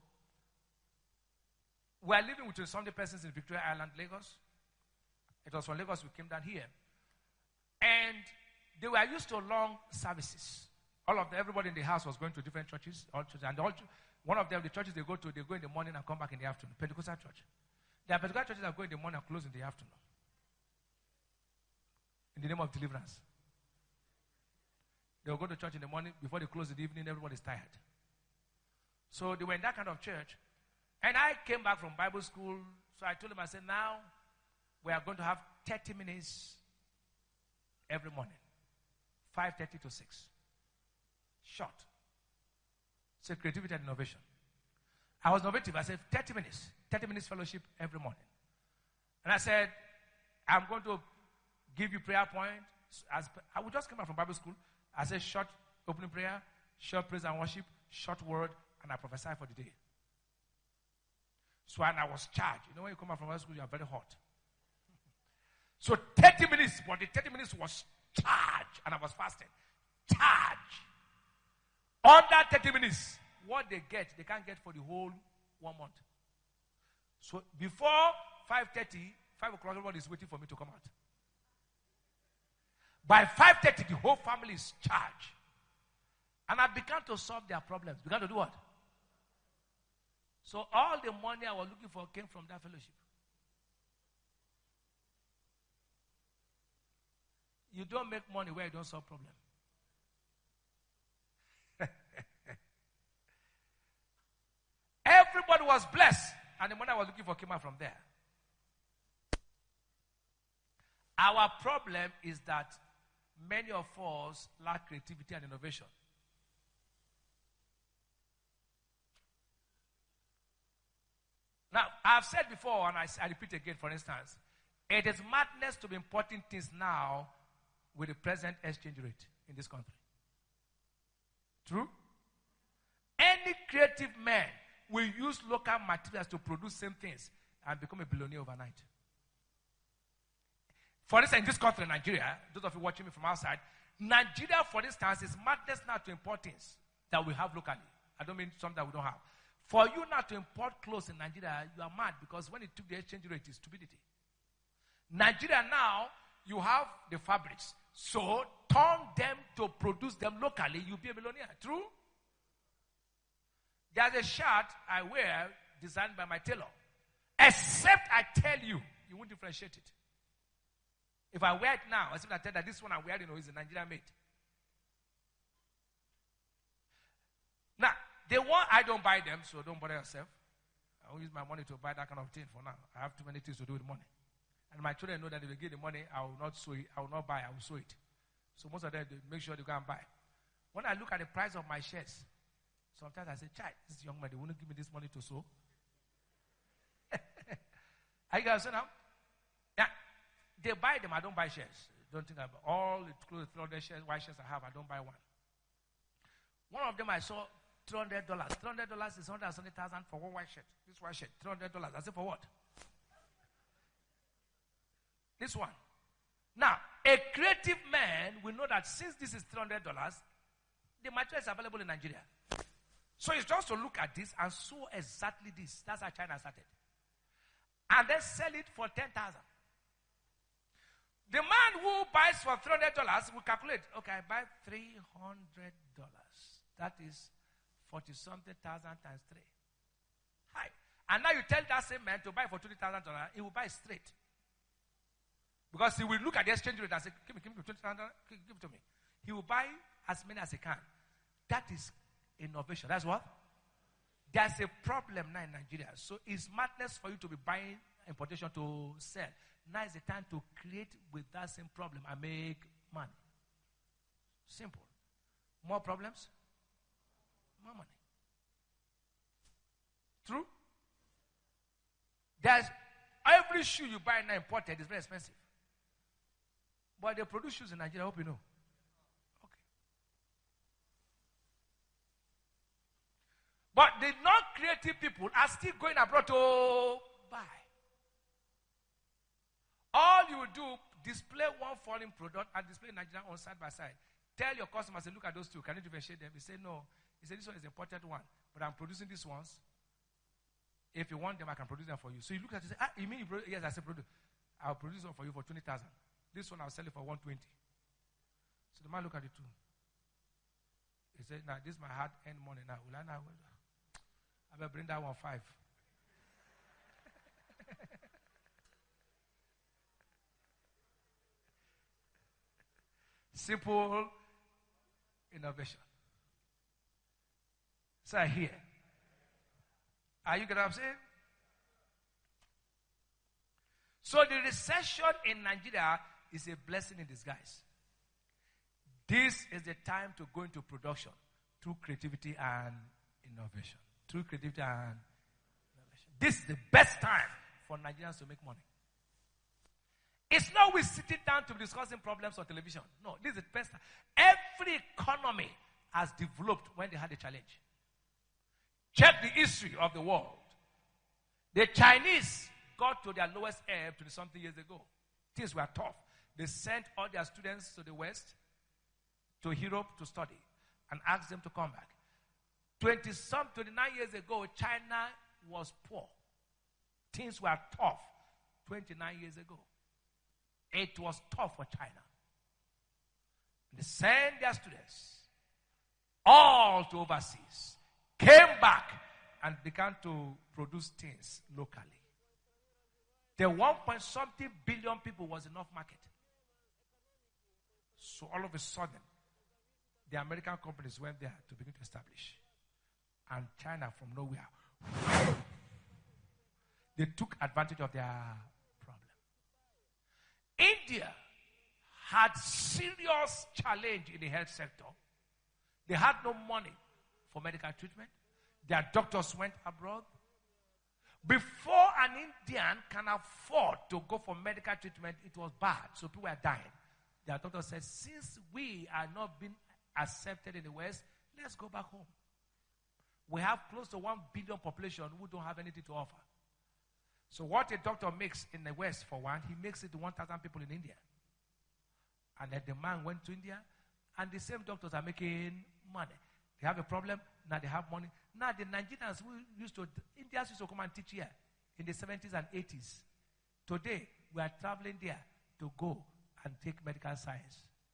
we are living with 20 persons in Victoria Island, Lagos. It was from Lagos we came down here. And they were used to long services. Everybody in the house was going to different churches. One of them, the churches they go in the morning and come back in the afternoon. Pentecostal church. There are Pentecostal churches that go in the morning and close in the afternoon. In the name of deliverance. They will go to church in the morning. Before they close in the evening, everybody's tired. So they were in that kind of church. And I came back from Bible school. So I told them, I said, now we are going to have 30 minutes every morning. 5:30 to 6. Short. So creativity and innovation. I was innovative. I said 30 minutes fellowship every morning. And I said, I'm going to give you prayer points. I would just come out from Bible school. I said short opening prayer, short praise and worship, short word, and I prophesy for the day. So and I was charged. You know when you come out from Bible school, you are very hot. So 30 minutes, but the 30 minutes was charged, and I was fasting. Charge. Under 30 minutes, what they get, they can't get for the whole 1 month. So before 5:30, 5 o'clock, everybody is waiting for me to come out. By 5:30, the whole family is charged. And I began to solve their problems. Began to do what? So all the money I was looking for came from that fellowship. You don't make money where you don't solve problems. Everybody was blessed, and the money I was looking for came out from there. Our problem is that many of us lack creativity and innovation. Now, I've said before, and I repeat again, for instance, it is madness to be importing things now with the present exchange rate in this country. True? Any creative man will use local materials to produce same things and become a billionaire overnight. For instance, in this country, Nigeria, those of you watching me from outside, Nigeria, for instance, is madness now to import things that we have locally. I don't mean some that we don't have. For you now to import clothes in Nigeria, you are mad because when it took the exchange rate, it's stupidity. Nigeria now, you have the fabrics. So, turn them to produce them locally, you'll be a millionaire. True? There's a shirt I wear designed by my tailor. Except I tell you, you won't differentiate it. If I wear it now, except I tell that this one I'm wearing is a Nigerian made. Now, the one I don't buy them, so don't bother yourself. I will use my money to buy that kind of thing for now. I have too many things to do with money. And my children know that if they give the money, I will not sew it. I will not buy, I will sew it. So most of them, they make sure they go and buy. When I look at the price of my shirts, sometimes I say, child, this young man, they wouldn't give me this money to sew. Are you guys saying now? Yeah. They buy them, I don't buy shares. Don't think about all the clothes, 300 shares, white shares I have, I don't buy one. One of them I saw $300. $300 is 170,000 for one white shirt. This white shirt, $300. I said, for what? This one. Now, a creative man will know that since this is $300, the material is available in Nigeria. So it's just to look at this and sew exactly this. That's how China started. And then sell it for $10,000. The man who buys for $300 will calculate, okay, I buy $300. That is 40-something thousand times 3. Hi. And now you tell that same man to buy for $20,000, he will buy straight. Because he will look at the exchange rate and say, give me $20,000, give it to me. He will buy as many as he can. That is innovation. That's what? There's a problem now in Nigeria. So it's madness for you to be buying importation to sell. Now is the time to create with that same problem and make money. Simple. More problems, more money. True? There's every shoe you buy now imported is very expensive. But they produce shoes in Nigeria, I hope you know. Okay. But the non-creative people are still going abroad to buy. All you do, display one foreign product and display Nigerian on side by side. Tell your customers, say, look at those two. Can you differentiate them? He said, no. He said, this one is the imported one. But I'm producing these ones. If you want them, I can produce them for you. So you look at it and say, you mean you produce? Yes, I said produce. I'll produce one for you for 20,000. This one I'll sell it for 120. So the man looked at the two. He said, now this is my hard-earned money now. Will I now? I better bring that one 5. Simple innovation. So here. Are you getting what I'm saying? So the recession in Nigeria is a blessing in disguise. This is the time to go into production through creativity and innovation. Through creativity and innovation. This is the best time for Nigerians to make money. It's not we sitting down to be discussing problems on television. No, this is the best time. Every economy has developed when they had a challenge. Check the history of the world. The Chinese got to their lowest ebb 20-something years ago. Things were tough. They sent all their students to the West, to Europe to study, and asked them to come back. 29 years ago, China was poor. Things were tough 29 years ago. It was tough for China. They sent their students all to overseas, came back, and began to produce things locally. The 1-point-something billion people was enough market. So all of a sudden, the American companies went there to begin to establish. And China from nowhere, they took advantage of their problem. India had serious challenge in the health sector. They had no money for medical treatment. Their doctors went abroad. Before an Indian can afford to go for medical treatment, it was bad. So people were dying. Their doctor said, since we are not being accepted in the West, let's go back home. We have close to 1 billion population who don't have anything to offer. So what a doctor makes in the West for one, he makes it to 1,000 people in India. And then the man went to India, and the same doctors are making money. They have a problem, now they have money. Now the Nigerians who Indians used to come and teach here in the 70s and 80s. Today, we are traveling there to go and take medical science.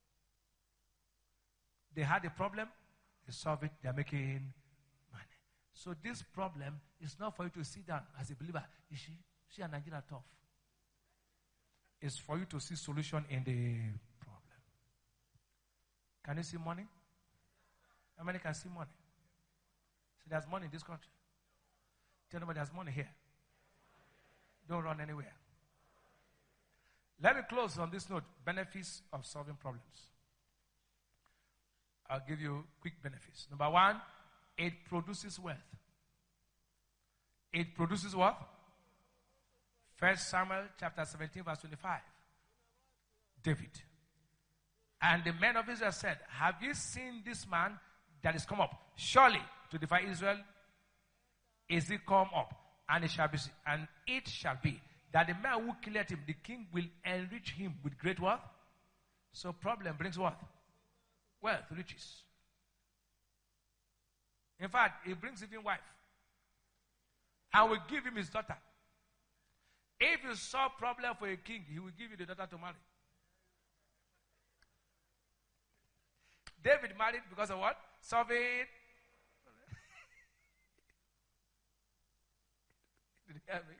They had a problem, they solve it, they are making money. So this problem is not for you to sit down as a believer. You see a Nigeria tough. It's for you to see solution in the problem. Can you see money? How many can see money? So there's money in this country. Tell nobody there's money here. Don't run anywhere. Let me close on this note. Benefits of solving problems. I'll give you quick benefits. Number 1, it produces wealth. It produces what? 1 Samuel chapter 17 verse 25. David. And the men of Israel said, have you seen this man that is come up? Surely to defy Israel is he come up, and it shall be that the man who killed him, the king will enrich him with great wealth. So problem brings what? Wealth, riches. In fact, it brings even wife. And will give him his daughter. If you solve problem for a king, he will give you the daughter to marry. David married because of what? Solving. Did you hear me?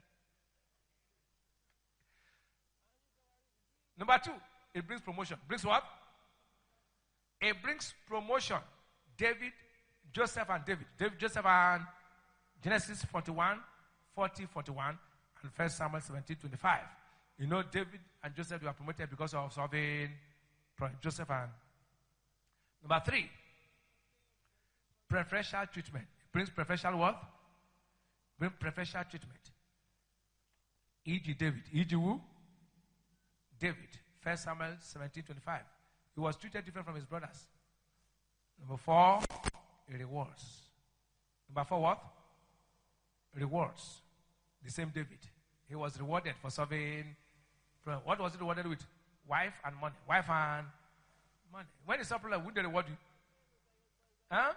Number 2, it brings promotion. Brings what? It brings promotion. David, Joseph and David. Joseph and Genesis 41, 40, 41, and 1 Samuel 17, 25. You know, David and Joseph were promoted because of solving Joseph and. Number 3, preferential treatment. It brings preferential what? Brings preferential treatment. E.g. David. E.g. who? David. 1 Samuel 17, 25. He was treated different from his brothers. Number 4, rewards. Number 4, what? Rewards. The same David. He was rewarded for serving. What was he rewarded with? Wife and money. Wife and money. When it's a problem, would they reward you? Huh?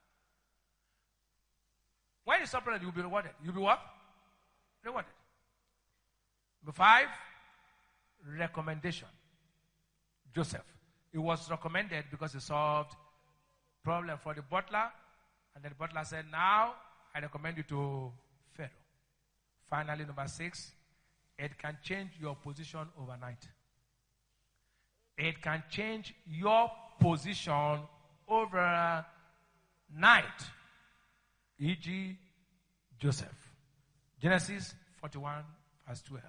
When it's a problem, you'll be rewarded. You'll be what? Rewarded. Number 5, recommendation. Joseph. He was recommended because he solved problem for the butler. And then the butler said, now I recommend you to Pharaoh. Finally, number 6, it can change your position overnight. It can change your position overnight. E.g. Joseph. Genesis 41, verse 12.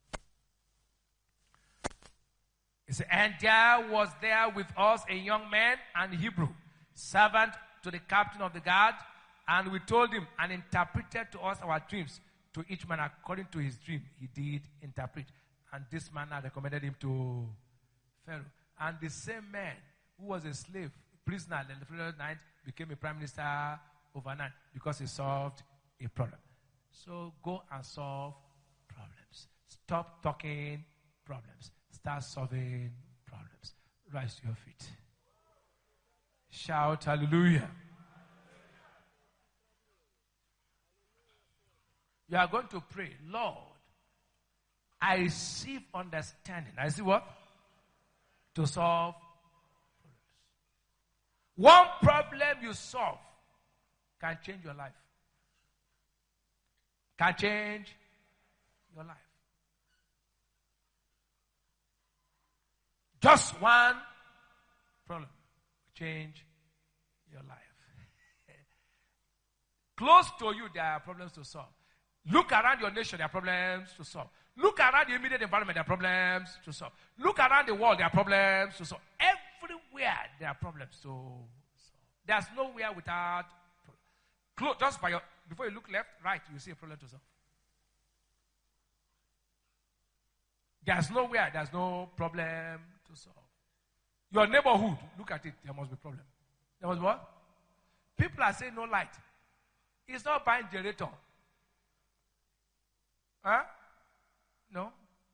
It says, and there was there with us a young man, an Hebrew, servant to the captain of the guard, and we told him and interpreted to us our dreams. To each man according to his dream, he did interpret. And this man recommended him to Pharaoh. And the same man who was a slave, prisoner in the previous night, became a prime minister overnight because he solved a problem. So go and solve problems. Stop talking problems. Start solving problems. Rise to your feet. Shout hallelujah. You are going to pray, Lord, I receive understanding. I see what? To solve problems. One problem you solve can change your life. Can change your life. Just one problem will change your life. Close to you, there are problems to solve. Look around your nation, there are problems to solve. Look around the immediate environment, there are problems to solve. Look around the world, there are problems to solve. Everywhere, there are problems to solve. There's nowhere without problems. Just by before you look left, right, you see a problem to solve. There's nowhere, there's no problem to solve. Your neighborhood, look at it, there must be problem. There must be what? People are saying no light. It's not buying generator. Huh? No.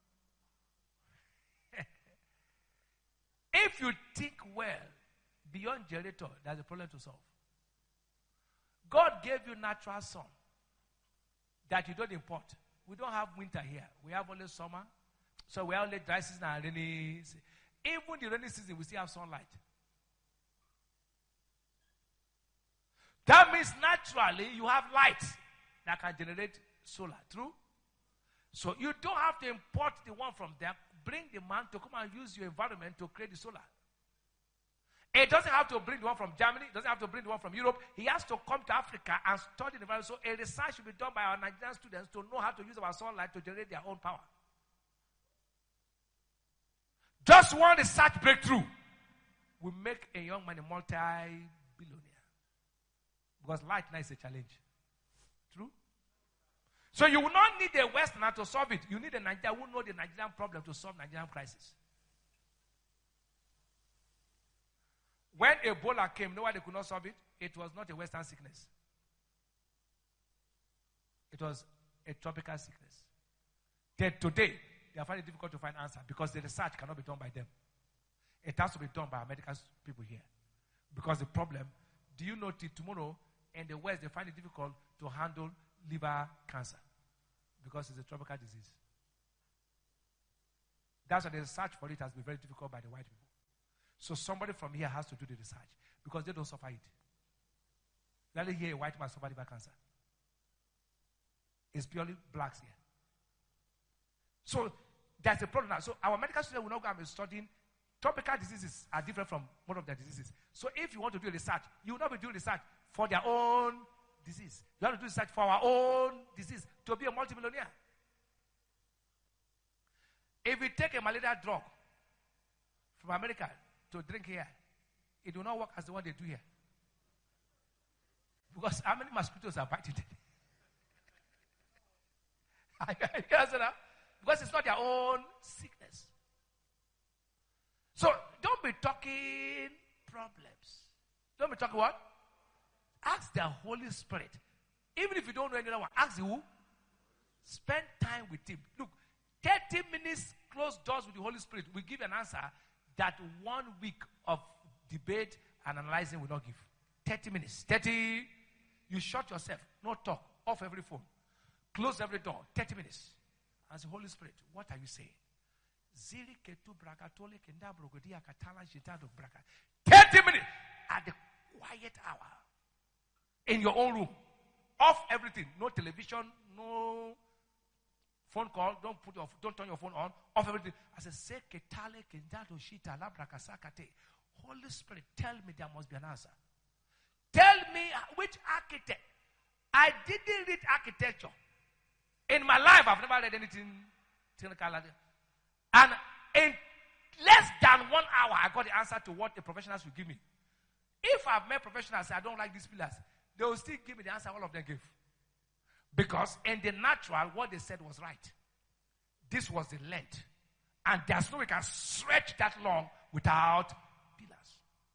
If you think well, beyond generator, there's a problem to solve. God gave you natural sun that you don't import. We don't have winter here. We have only summer. So we have only dry season and rainy season. Even the rainy season, we still have sunlight. That means naturally you have light that can generate solar. True? So you don't have to import the one from there. Bring the man to come and use your environment to create the solar. It doesn't have to bring the one from Germany. It doesn't have to bring the one from Europe. He has to come to Africa and study the environment. So a research should be done by our Nigerian students to know how to use our sunlight to generate their own power. Just one research breakthrough will make a young man a multi-billionaire. Because light now is a challenge. True? So you will not need a Westerner to solve it. You need a Nigerian who knows the Nigerian problem to solve Nigerian crisis. When Ebola came, nobody could not solve it. It was not a Western sickness. It was a tropical sickness. Today, they are finding it difficult to find answer because the research cannot be done by them. It has to be done by our medical people here. Because the problem, do you know till tomorrow in the West they find it difficult to handle liver cancer because it's a tropical disease. That's why the research for it has been very difficult by the white people. So somebody from here has to do the research because they don't suffer it. You only hear a white man suffer liver cancer. It's purely blacks here. So that's the problem now. So our medical students will not go and be studying. Tropical diseases are different from one of their diseases. So if you want to do research, you will not be doing research for their own disease. You have to do research for our own disease to be a multimillionaire. If we take a malaria drug from America to drink here, it will not work as the one they do here. Because how many mosquitoes are biting it? Because it's not their own sickness. So don't be talking problems. Don't be talking what? Ask the Holy Spirit. Even if you don't know anyone, ask who? Spend time with him. Look, 30 minutes closed doors with the Holy Spirit will give an answer that 1 week of debate and analyzing will not give. 30 minutes. 30. You shut yourself. No talk. Off every phone. Close every door. 30 minutes. As the Holy Spirit, what are you saying? 30 minutes at the quiet hour. In your own room. Off everything. No television, no phone call. Don't turn your phone on. Off everything. I said, Holy Spirit, tell me there must be an answer. Tell me which architect. I didn't read architecture. In my life, I've never read anything. And in less than 1 hour, I got the answer to what the professionals will give me. If I've met professionals say, I don't like these pillars, they will still give me the answer all of them gave. Because in the natural, what they said was right. This was the length. And there's no way you can stretch that long without pillars.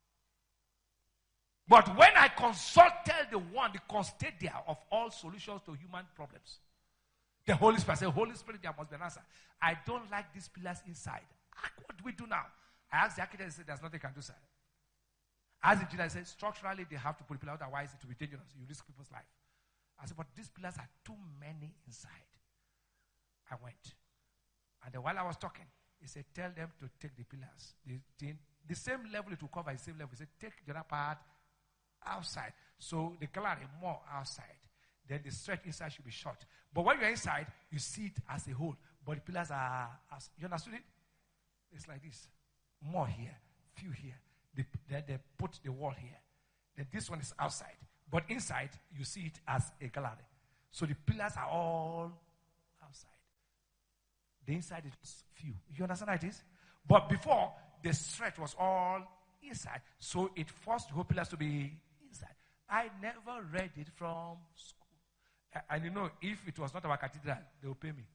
But when I consulted the custodian of all solutions to human problems, the Holy Spirit said, Holy Spirit, there must be an answer. I don't like these pillars inside. What do we do now? I asked the architect, he said, there's nothing I can do, sir. As the engineer said, structurally, they have to put pillars, otherwise it will be dangerous. You risk people's life. I said, but these pillars are too many inside. I went. And then while I was talking, he said, tell them to take the pillars. The same level it will cover, the same level. He said, take the other part outside. So the gallery more outside. Then the stretch inside should be short. But when you're inside, you see it as a whole. But the pillars are, you understood it? It's like this. More here, few here. They put the wall here. Then this one is outside. But inside, you see it as a gallery. So the pillars are all outside. The inside is few. You understand how it is? But before, the stretch was all inside. So it forced the whole pillars to be inside. I never read it from school. And you know, if it was not our cathedral, they will pay me.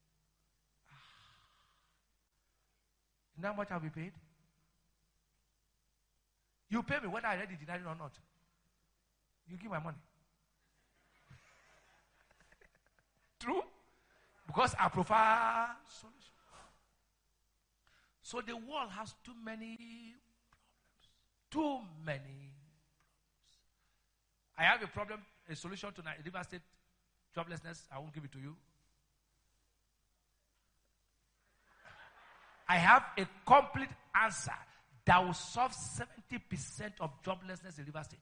You know how much I'll be paid? You pay me whether I read it or not. You give my money. True? Because I prefer solution. So the world has too many problems. Too many problems. I have a problem, a solution to River State joblessness. I won't give it to you. I have a complete answer that will solve 70% of joblessness in River State.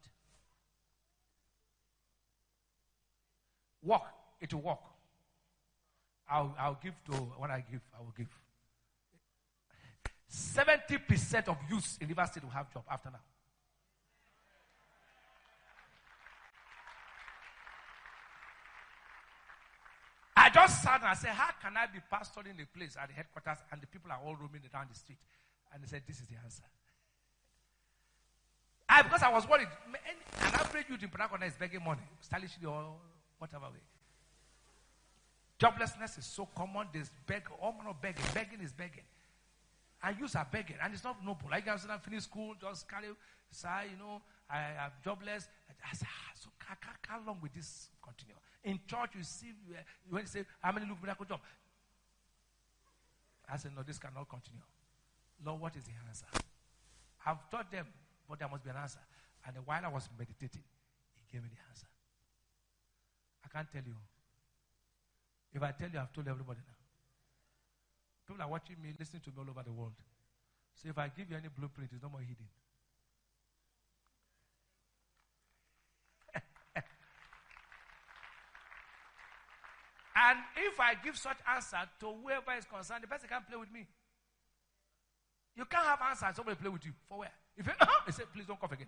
Work. It will work. I'll give to what I give. I will give. 70% of youths in River State will have job after now. I just sat and I said, how can I be pastoring the place at the headquarters and the people are all roaming around the street? And they said, this is the answer. Because I was worried. An average youth in Panacola is begging money, stylishly or whatever way. Joblessness is so common. There's begging, all manner of begging. Begging is begging. And youths are begging. And it's not noble. Like I said, I finished school, just carry, say, I am jobless. I said, so how long will this continue? In church, you see, when you say, how many look miracle job? I said, no, this cannot continue. Lord, what is the answer? I've taught them, but there must be an answer. And while I was meditating, he gave me the answer. I can't tell you. If I tell you, I've told everybody now. People are watching me, listening to me all over the world. So if I give you any blueprint, it's no more hidden. And if I give such answer to whoever is concerned, the person can't play with me. You can't have answer and somebody play with you. For where? If you say, please don't cough again.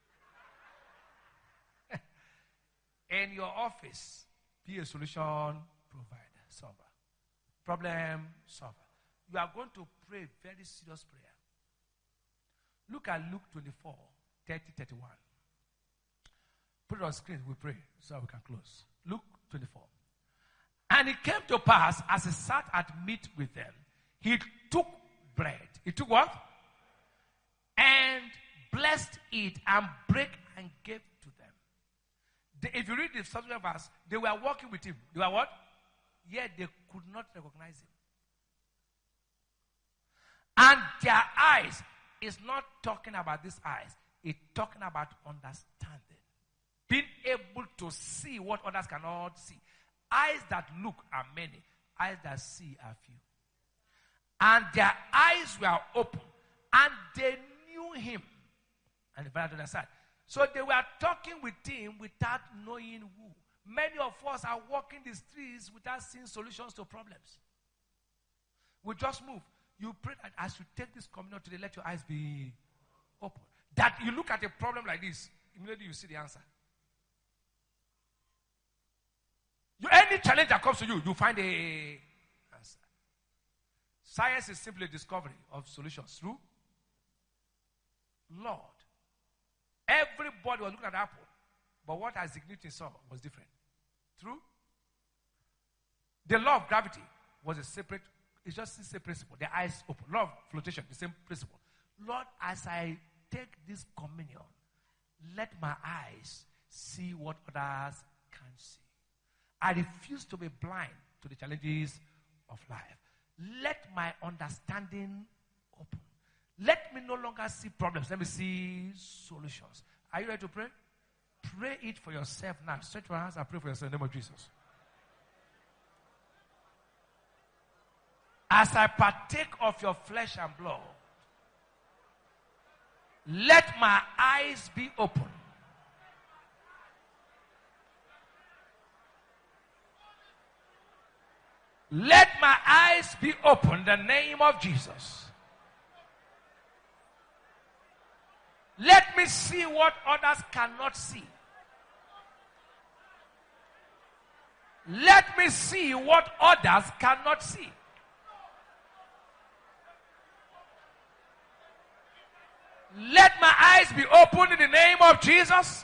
In your office, be a solution provider, solver. Problem solver. You are going to pray a very serious prayer. Look at Luke 24, 30, 31. Put it on screen, we pray so we can close. Luke 24. And it came to pass, as he sat at meat with them, he took bread. He took what? And blessed it and brake and gave to them. If you read the subsequent verse, they were walking with him. They were what? Yet they could not recognize him. And their eyes is not talking about these eyes. It's talking about understanding. Being able to see what others cannot see. Eyes that look are many. Eyes that see are few. And their eyes were open. And they knew him. And the father side. So they were talking with him without knowing who. Many of us are walking the streets without seeing solutions to problems. We just move. You pray that as you take this communion today, let your eyes be open. That you look at a problem like this, immediately you see the answer. Any challenge that comes to you, you find a answer. Science is simply a discovery of solutions. True? Lord. Everybody was looking at the apple. But what Isaac Newton saw was different. True? The law of gravity was a separate, it's just the same principle. The eyes open. Law of flotation, the same principle. Lord, as I take this communion, let my eyes see what others can't see. I refuse to be blind to the challenges of life. Let my understanding open. Let me no longer see problems. Let me see solutions. Are you ready to pray? Pray it for yourself now. Stretch your hands and pray for yourself in the name of Jesus. As I partake of your flesh and blood, let my eyes be open. Let my eyes be open in the name of Jesus. Let me see what others cannot see. Let me see what others cannot see. Let my eyes be open in the name of Jesus.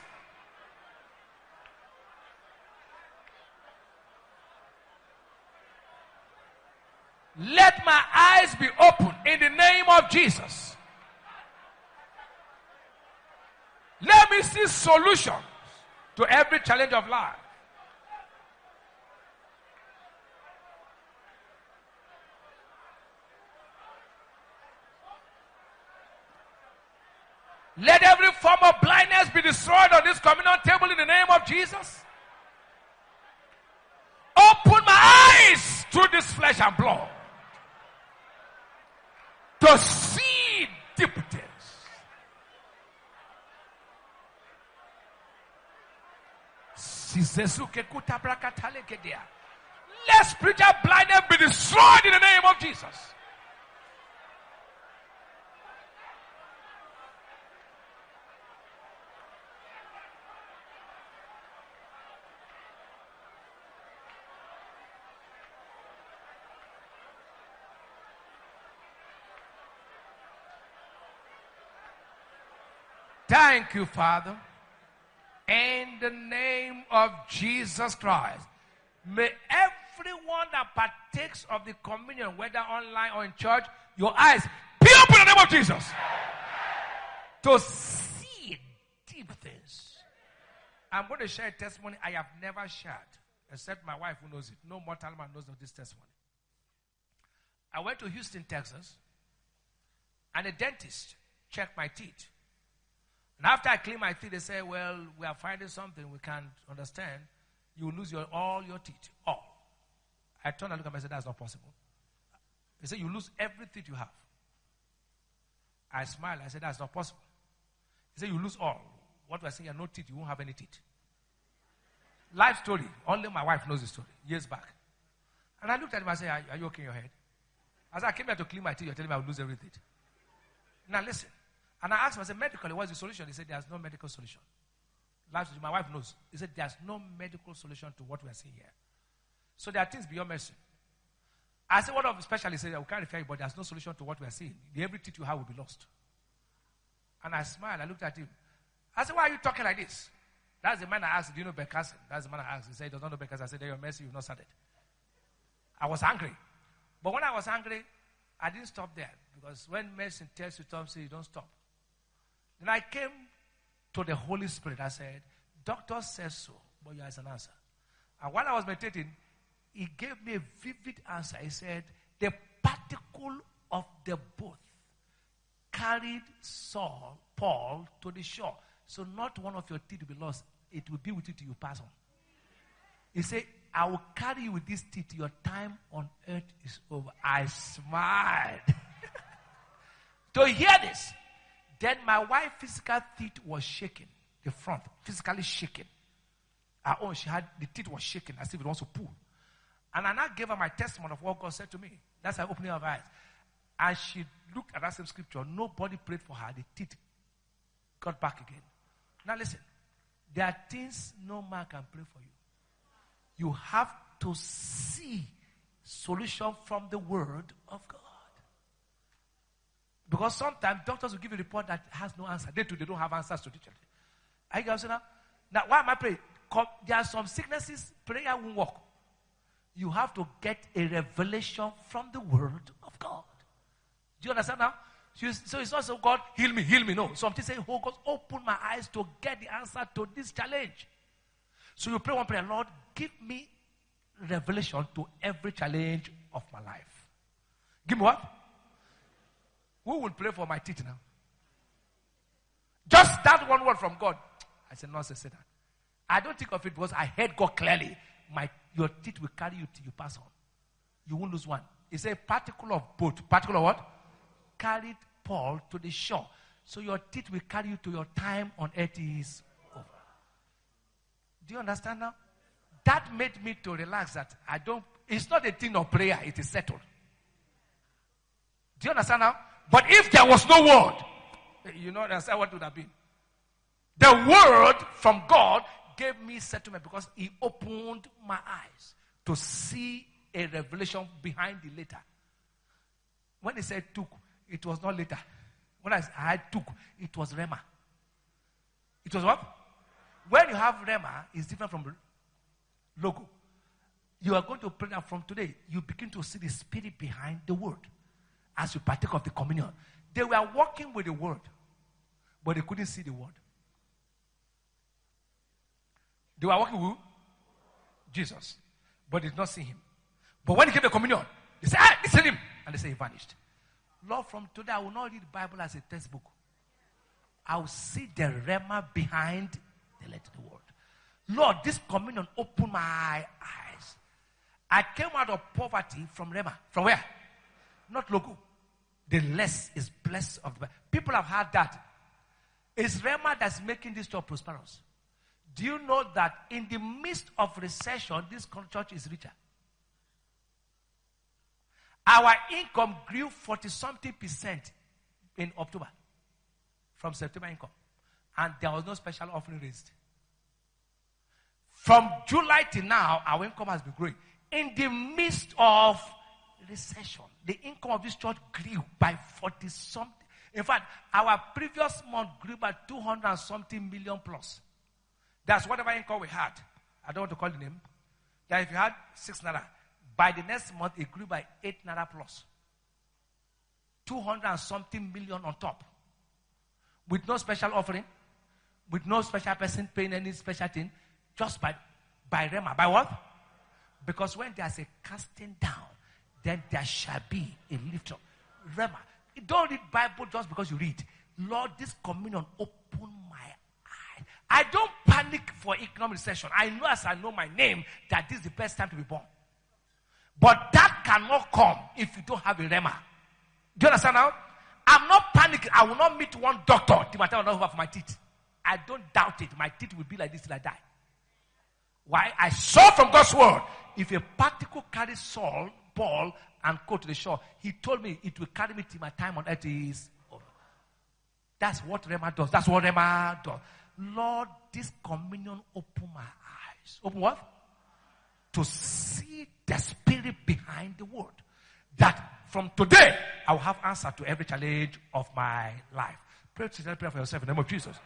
Let my eyes be open in the name of Jesus. Let me see solutions to every challenge of life. Let every form of blindness be destroyed on this communion table in the name of Jesus. Open my eyes to this flesh and blood to see deep things. Let spiritual blindness be destroyed in the name of Jesus. Thank you, Father. In the name of Jesus Christ, may everyone that partakes of the communion, whether online or in church, your eyes be open in the name of Jesus to see deep things. I'm going to share a testimony I have never shared, except my wife who knows it. No mortal man knows of this testimony. I went to Houston, Texas, and a dentist check my teeth. And after I clean my teeth, they say, well, we are finding something we can't understand. You will lose all your teeth. All. I turned and looked at him and said, that's not possible. He said, you lose every teeth you have. I smiled. I said, that's not possible. He said, you lose all. What we're saying, you have no teeth, you won't have any teeth. Life story. Only my wife knows the story. Years back. And I looked at him and said, are you okay in your head? As I came here to clean my teeth, you're telling me I will lose every teeth. Now listen. And I asked him, I said, medically, what's the solution? He said, there's no medical solution. Life story. My wife knows. He said, there's no medical solution to what we're seeing here. So there are things beyond medicine. I said, what of specialists? He said, we can't refer you, but there's no solution to what we are seeing. Every teeth you have will be lost. And I smiled. I looked at him. I said, why are you talking like this? That's the man I asked, do you know Ben Carson? That's the man I asked. He said, he does not know Ben Carson. I said, you're mercy, you've not started. I was angry. But when I was angry, I didn't stop there. Because when medicine tells you something, you don't stop. Then I came to the Holy Spirit. I said, doctor says so, but you has an answer. And while I was meditating, he gave me a vivid answer. He said, the particle of the boat carried Paul to the shore. So not one of your teeth will be lost. It will be with you till you pass on. He said, I will carry you with this teeth. Your time on earth is over. I smiled. To hear this, then my wife's physical teeth was shaking. The front, physically shaking. Her own, the teeth was shaking as if it wants to pull. And I now gave her my testimony of what God said to me. That's her opening of eyes. And she looked at that same scripture. Nobody prayed for her. The teeth got back again. Now listen. There are things no man can pray for you. You have to see solution from the word of God. Because sometimes doctors will give you a report that has no answer. They don't have answers to teach. Are you guys now? Now, why am I praying? There are some sicknesses, prayer won't work. You have to get a revelation from the word of God. Do you understand now? So it's not so God, heal me. No. Something saying, oh God, open my eyes to get the answer to this challenge. So you pray one prayer, Lord, give me revelation to every challenge of my life. Give me what? Who will pray for my teeth now? Just that one word from God. I said, no, say that. I don't think of it because I heard God clearly. Your teeth will carry you till you pass on. You won't lose one. It's a particle of boat. Particle of what? Carried Paul to the shore. So your teeth will carry you to your time on earth is over. Do you understand now? That made me to relax that it's not a thing of prayer, it is settled. Do you understand now? But if there was no word, you know understand what would have been? The word from God gave me settlement because he opened my eyes to see a revelation behind the later. When he said took, it was not later. When I had took, it was Rema. It was what? When you have Rema, it's different from logo. You are going to pray that from today, you begin to see the spirit behind the word as you partake of the communion. They were walking with the word, but they couldn't see the word. They were walking with Jesus, but did not see him. But when he gave the communion, they said, this is him. And they said, he vanished. Lord, from today, I will not read the Bible as a textbook. I will see the Rema behind the letter of the word. Lord, this communion opened my eyes. I came out of poverty from Rema. From where? Not logo. The less is blessed of the Bible. People have heard that. It's Rema that's making this church prosperous. Do you know that in the midst of recession, this church is richer? Our income grew 40-something% in October from September income. And there was no special offering raised. From July till now, our income has been growing. In the midst of recession, the income of this church grew by 40-something. In fact, our previous month grew by 200-something million plus. That's whatever income we had. I don't want to call the name. That if you had 6 naira, by the next month it grew by 8 naira plus. 200-something million on top. With no special offering, with no special person paying any special thing, just by Rema. By what? Because when there's a casting down, then there shall be a lift up. Rema. You don't read Bible just because you read. Lord, this communion open my eye. I don't panic for economic recession. I know as I know my name that this is the best time to be born. But that cannot come if you don't have a rema. Do you understand now? I'm not panicking. I will not meet one doctor. The matter will not over for my teeth. I don't doubt it. My teeth will be like this till I die. Why? I saw from God's word. If a particle carries Saul, ball, and go to the shore, he told me it will carry me till my time on earth is over. That's what Rema does. That's what Rema does. Lord, this communion open my eyes. Open what? To see the spirit behind the word. That from today, I will have answer to every challenge of my life. Pray for yourself in the name of Jesus.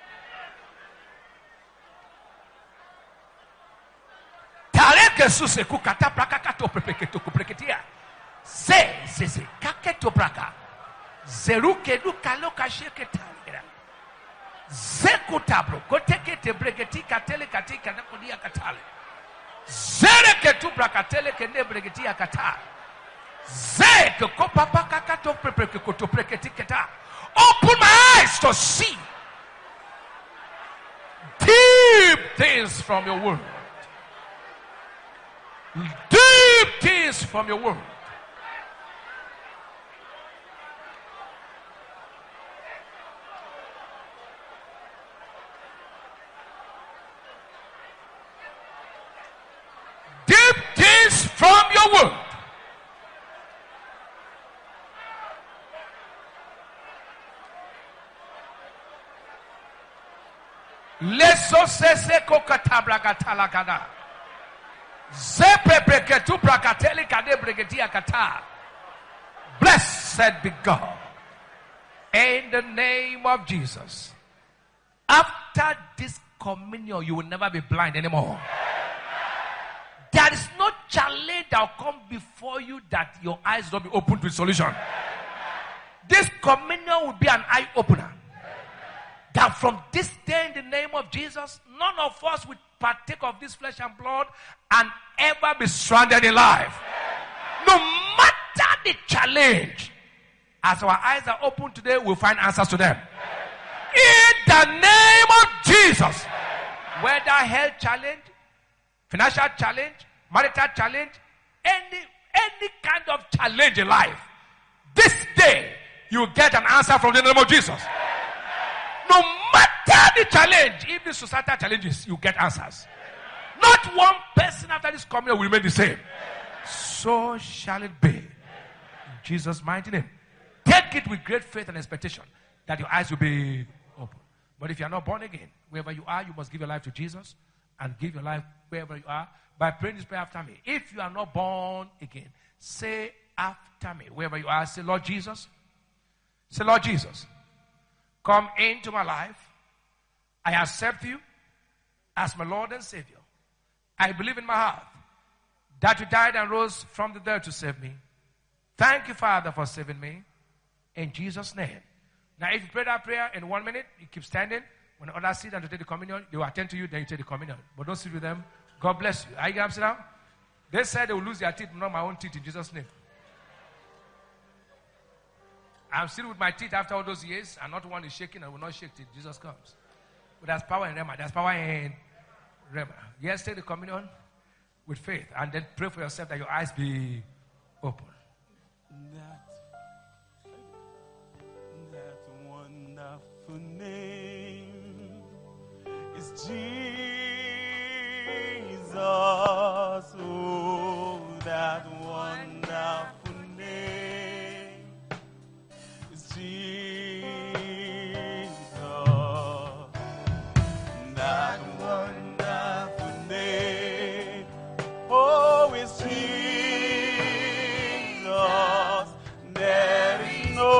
Se kukata praka to preketo kupreketia. Se kaketo praka. Zeruke luka loka sheketa. Zekutabro koteke te bregeti katele katika na kodia katale. Zereke tu brakatele kende bregetia kata. Zeke kopapa kakato prepeke to preketi keta. Open my eyes to see deep things from your word. Deep things from your word. Deep things from your word. Leso sese kokatabra katalakada. Blessed be God. In the name of Jesus. After this communion, you will never be blind anymore. There is no challenge that will come before you that your eyes will not be open to the solution. This communion will be an eye opener. That from this day, in the name of Jesus, none of us will partake of this flesh and blood and ever be stranded in life. No matter the challenge, as our eyes are open today, we'll find answers to them. In the name of Jesus, whether health challenge, financial challenge, marital challenge, any kind of challenge in life, this day you get an answer from the name of Jesus. No matter the challenge, if the societal challenges, you get answers. Not one person after this communion will remain the same. So shall it be. In Jesus' mighty name. Take it with great faith and expectation that your eyes will be open. But if you are not born again, wherever you are, you must give your life to Jesus and give your life wherever you are by praying this prayer after me. If you are not born again, say after me. Wherever you are, say, Lord Jesus. Say, Lord Jesus, come into my life. I accept you as my Lord and Savior. I believe in my heart that you died and rose from the dead to save me. Thank you, Father, for saving me. In Jesus' name. Now, if you pray that prayer in 1 minute, you keep standing. When others sit and to take the communion, they will attend to you, then you take the communion. But don't sit with them. God bless you. Are you going to sit down? They said they will lose their teeth, not my own teeth, in Jesus' name. I'm still with my teeth after all those years, and not one is shaking and will not shake till Jesus comes. But there's power in Rema. There's power in Rema. Yes, take the communion with faith, and then pray for yourself that your eyes be open. That wonderful name is Jesus. Oh, that wonderful name is Jesus. That wonderful name, oh, is Jesus. There is no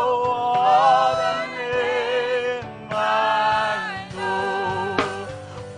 other name I know.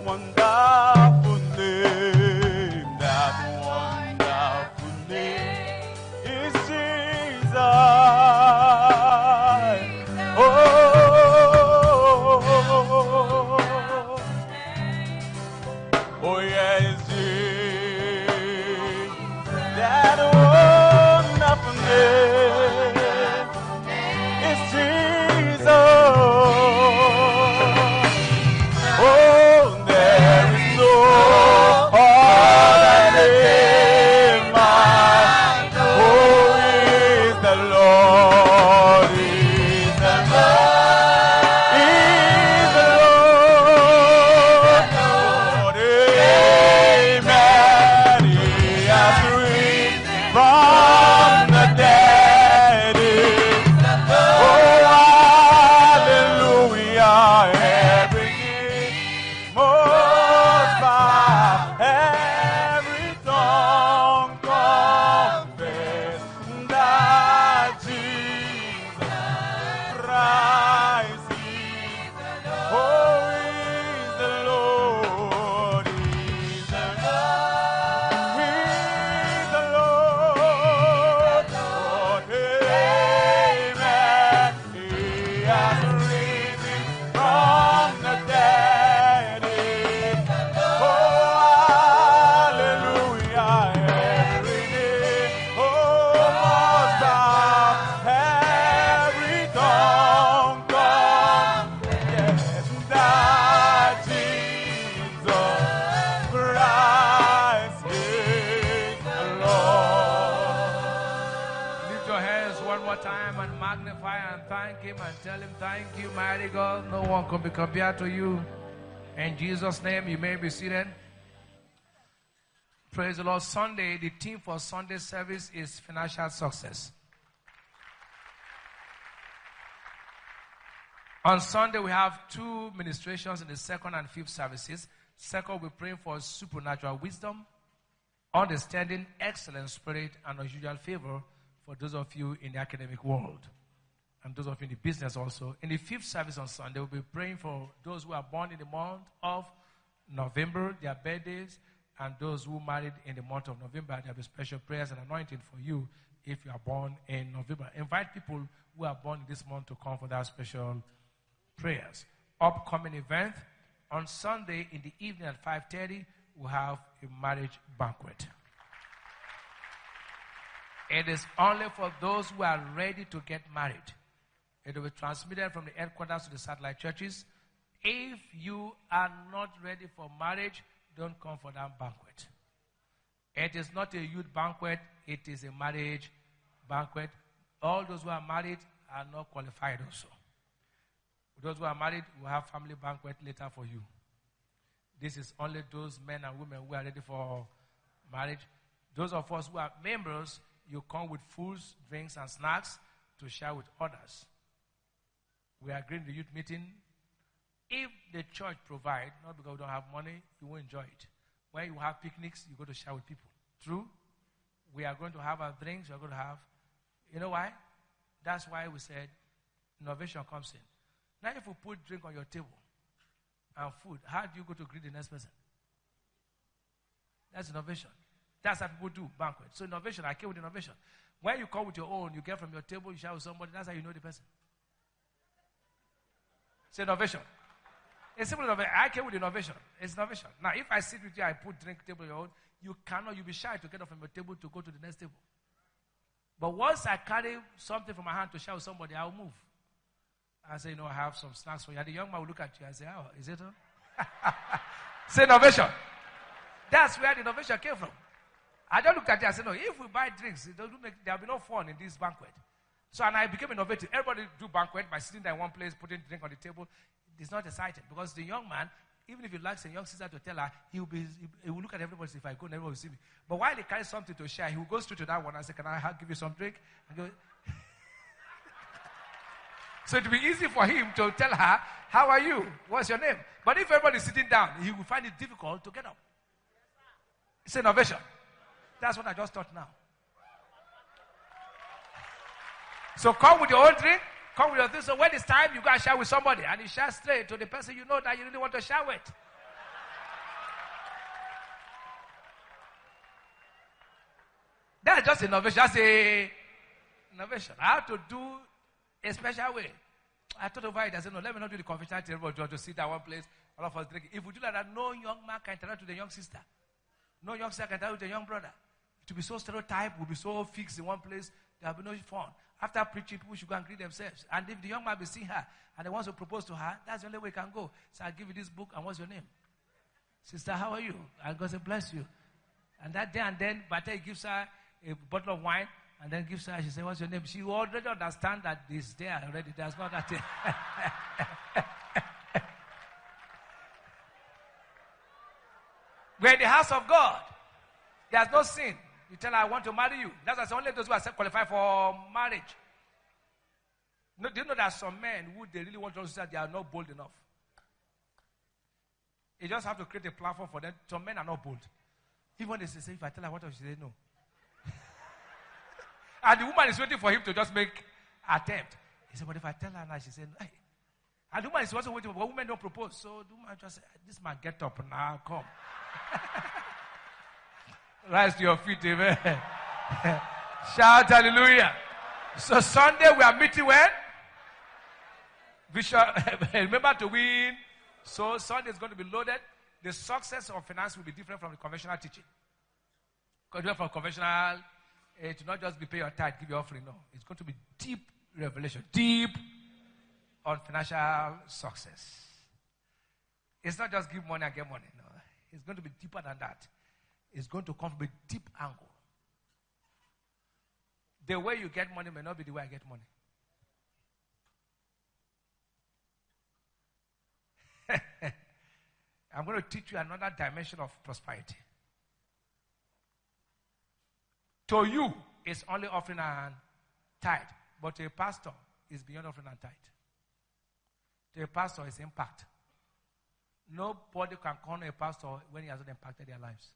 more time and magnify and thank Him and tell Him, thank you, mighty God. No one can be compared to you. In Jesus' name, you may be seated. Praise the Lord. Sunday, the theme for Sunday service is financial success. On Sunday, we have two ministrations in the second and fifth services. Second, we're praying for supernatural wisdom, understanding, excellent spirit, and unusual favor for those of you in the academic world and those of you in the business also. In the fifth service on Sunday, we'll be praying for those who are born in the month of November, their birthdays, and those who married in the month of November. There will be special prayers and anointing for you if you are born in November. Invite people who are born this month to come for that special prayers. Upcoming event on Sunday in the evening at 5:30, we'll have a marriage banquet. It is only for those who are ready to get married. It will be transmitted from the headquarters to the satellite churches. If you are not ready for marriage, don't come for that banquet. It is not a youth banquet, it is a marriage banquet. All those who are married are not qualified also. Those who are married will have family banquet later for you. This is only those men and women who are ready for marriage. Those of us who are members, you come with foods, drinks, and snacks to share with others. We agreed in the youth meeting. If the church provides, not because we don't have money, you won't enjoy it. When you have picnics, you go to share with people. True? We are going to have our drinks. We are going to have. You know why? That's why we said innovation comes in. Now, if you put drink on your table and food, how do you go to greet the next person? That's innovation. That's how people do banquet. So innovation, I came with innovation. When you come with your own, you get from your table, you share with somebody, that's how you know the person. It's innovation. It's simple innovation. I came with innovation. It's innovation. Now, if I sit with you, I put drink table your own, you'll be shy to get up from your table to go to the next table. But once I carry something from my hand to share with somebody, I'll move. I say, I have some snacks for you. And the young man will look at you and say, oh, is it all? It's innovation. That's where the innovation came from. I don't look at you and say, no, if we buy drinks, there'll be no fun in this banquet. So, and I became innovative. Everybody do banquet by sitting there in one place, putting drink on the table. It's not exciting because the young man, even if he likes a young sister to tell her, he will look at everybody and say, if I go, everybody will see me. But while he carries something to share, he will go straight to that one and say, can I give you some drink? And go, so it will be easy for him to tell her, how are you? What's your name? But if everybody is sitting down, he will find it difficult to get up. It's innovation. That's what I just taught now. So come with your own drink, come with your thing. So when it's time, you go and share with somebody. And you share straight to the person you know that you really want to share with. That's just innovation. That's a innovation. I have to do a special way. I thought about it. I said, no, let me not do the confessional table to sit at one place, all of us drinking. If we do like that, no young man can interact with the young sister. No young sister can interact with the young brother. It will be so stereotyped, will be so fixed in one place, there will be no fun. After preaching, people should go and greet themselves. And if the young man will see her and they want to propose to her, that's the only way it can go. So I'll give you this book, and what's your name? Sister, how are you? And God said, bless you. And that day and then, by the time he gives her a bottle of wine, and then gives her, she said, what's your name? She already understands that it's there already. There's not that thing. We're in the house of God. There's no sin. You tell her, I want to marry you. That's only those who are qualified for marriage. No, do you know that some men who they really want to say they are not bold enough? You just have to create a platform for them. Some men are not bold. Even when they say, if I tell her what, she say no. And the woman is waiting for him to just make attempt. He said, but if I tell her now, she said, hey. And the woman is also waiting for, but women don't propose. So the woman just said, this man, get up now, come. Rise to your feet, amen. Shout hallelujah. So Sunday we are meeting when? Remember to win. So Sunday is going to be loaded. The success of finance will be different from the conventional teaching. Different from conventional. It will not just be pay your tithe, give your offering. No. It's going to be deep revelation. Deep on financial success. It's not just give money and get money. No. It's going to be deeper than that. It's going to come from a deep angle. The way you get money may not be the way I get money. I'm going to teach you another dimension of prosperity. To you, it's only offering and tithe. But to a pastor, it's beyond offering and tithe. To a pastor, it's impact. Nobody can corner a pastor when he hasn't impacted their lives.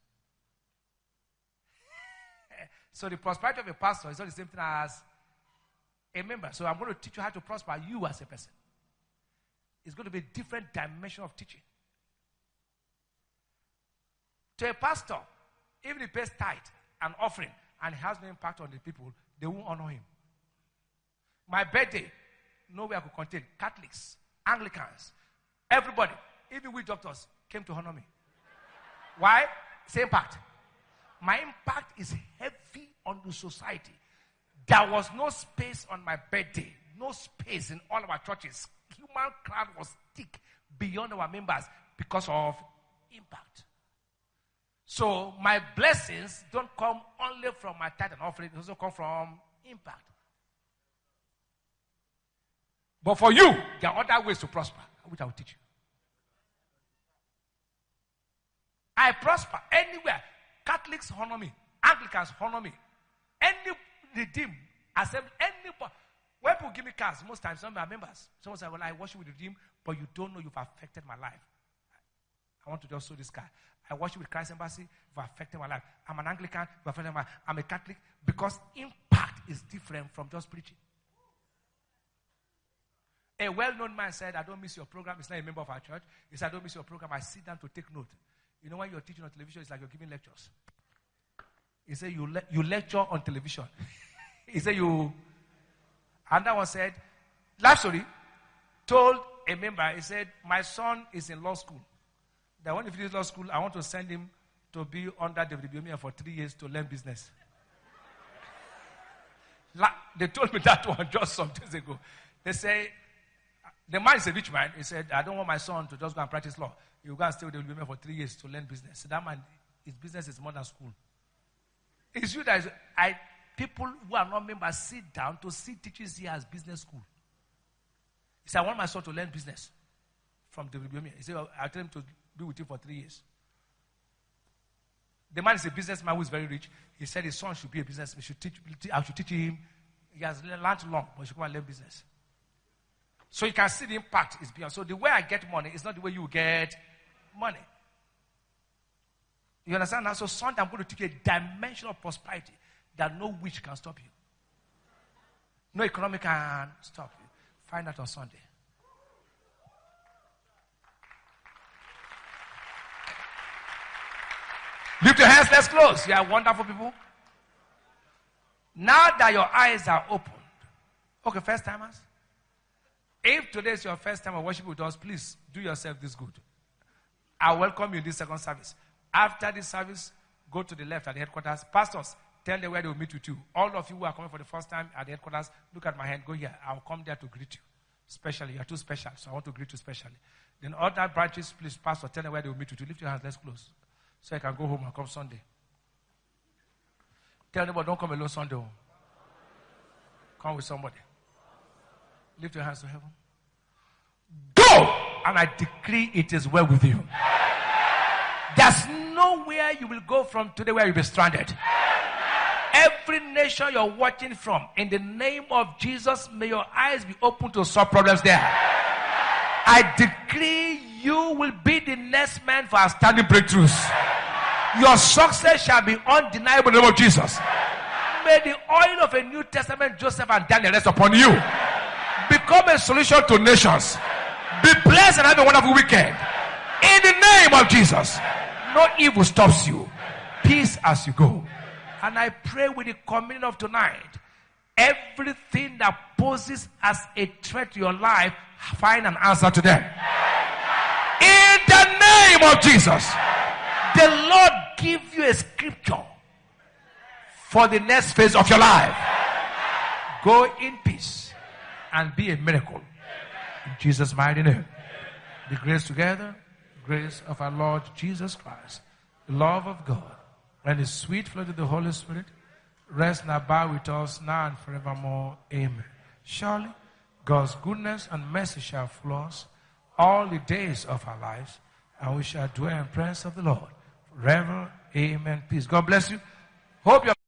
So the prosperity of a pastor is not the same thing as a member. So I'm going to teach you how to prosper you as a person. It's going to be a different dimension of teaching. To a pastor, even if he pays tithe and offering and has no impact on the people, they won't honor him. My birthday, nowhere could contain Catholics, Anglicans, everybody, even we doctors came to honor me. Why? Same impact. My impact is heavy on the society. There was no space on my birthday, no space in all our churches. Human crowd was thick beyond our members because of impact. So my blessings don't come only from my tithe and offering, they also come from impact. But for you, there are other ways to prosper, which I will teach you. I prosper anywhere. Catholics honor me. Anglicans honor me. Any redeem, assembly, anybody. When people give me cars, most times some of my members, someone say, well, I worship with redeem, but you don't know you've affected my life. I want to just show this car. I worship with Christ Embassy, you've affected my life. I'm an Anglican, you've affected my life. I'm a Catholic, because impact is different from just preaching. A well-known man said, I don't miss your program. He's not a member of our church. He said, I don't miss your program. I sit down to take note. You know, when you're teaching on television, it's like you're giving lectures. He said, you lecture on television. He said, and that one said, life story, told a member, he said, my son is in law school. That when he finishes law school, I want to send him to be under WWME for 3 years to learn business. They told me that one just some days ago. They say, the man is a rich man. He said, I don't want my son to just go and practice law. He will go and stay with WWME for 3 years to learn business. So that man, his business is more than school. It's you that people who are not members sit down to see teachers here as business school. He said, I want my son to learn business from WWME. He said, I'll tell him to be with you for 3 years. The man is a businessman who is very rich. He said his son should be a businessman. I should teach him. He has learned long, but he should come and learn business. So you can see the impact is beyond. So the way I get money is not the way you get money. You understand now? So Sunday I'm going to teach you a dimension of prosperity that no witch can stop you. No economic can stop you. Find out on Sunday. Lift your hands, let's close. You are wonderful people. Now that your eyes are opened. Okay, first timers. If today is your first time of worship with us, please do yourself this good. I welcome you in this second service. After this service, go to the left at the headquarters. Pastors, tell them where they will meet with you. All of you who are coming for the first time at the headquarters, look at my hand, go here. I'll come there to greet you. Specially, you are too special, so I want to greet you specially. Then other branches, please, Pastor, tell them where they will meet with you. Lift your hands, let's close. So I can go home and come Sunday. Tell them, don't come alone Sunday. Come with somebody. Lift your hands to heaven. Go! And I decree it is well with you. There's nowhere you will go from today where you'll be stranded. Every nation you're watching from, in the name of Jesus, may your eyes be open to solve problems there. I decree you will be the next man for outstanding breakthroughs. Your success shall be undeniable in the name of Jesus. May the oil of a New Testament Joseph and Daniel rest upon you. Become a solution to nations. Be blessed and have a wonderful weekend. In the name of Jesus. No evil stops you. Peace as you go. And I pray with the communion of tonight, everything that poses as a threat to your life, find an answer to them. In the name of Jesus. The Lord give you a scripture for the next phase of your life. Go in peace and be a miracle. In Jesus' mighty name. The grace together, grace of our Lord Jesus Christ, the love of God, and the sweet flow of the Holy Spirit rest and abide with us now and forevermore. Amen. Surely, God's goodness and mercy shall follow us all the days of our lives, and we shall dwell in the presence of the Lord forever. Amen. Peace. God bless you. Hope you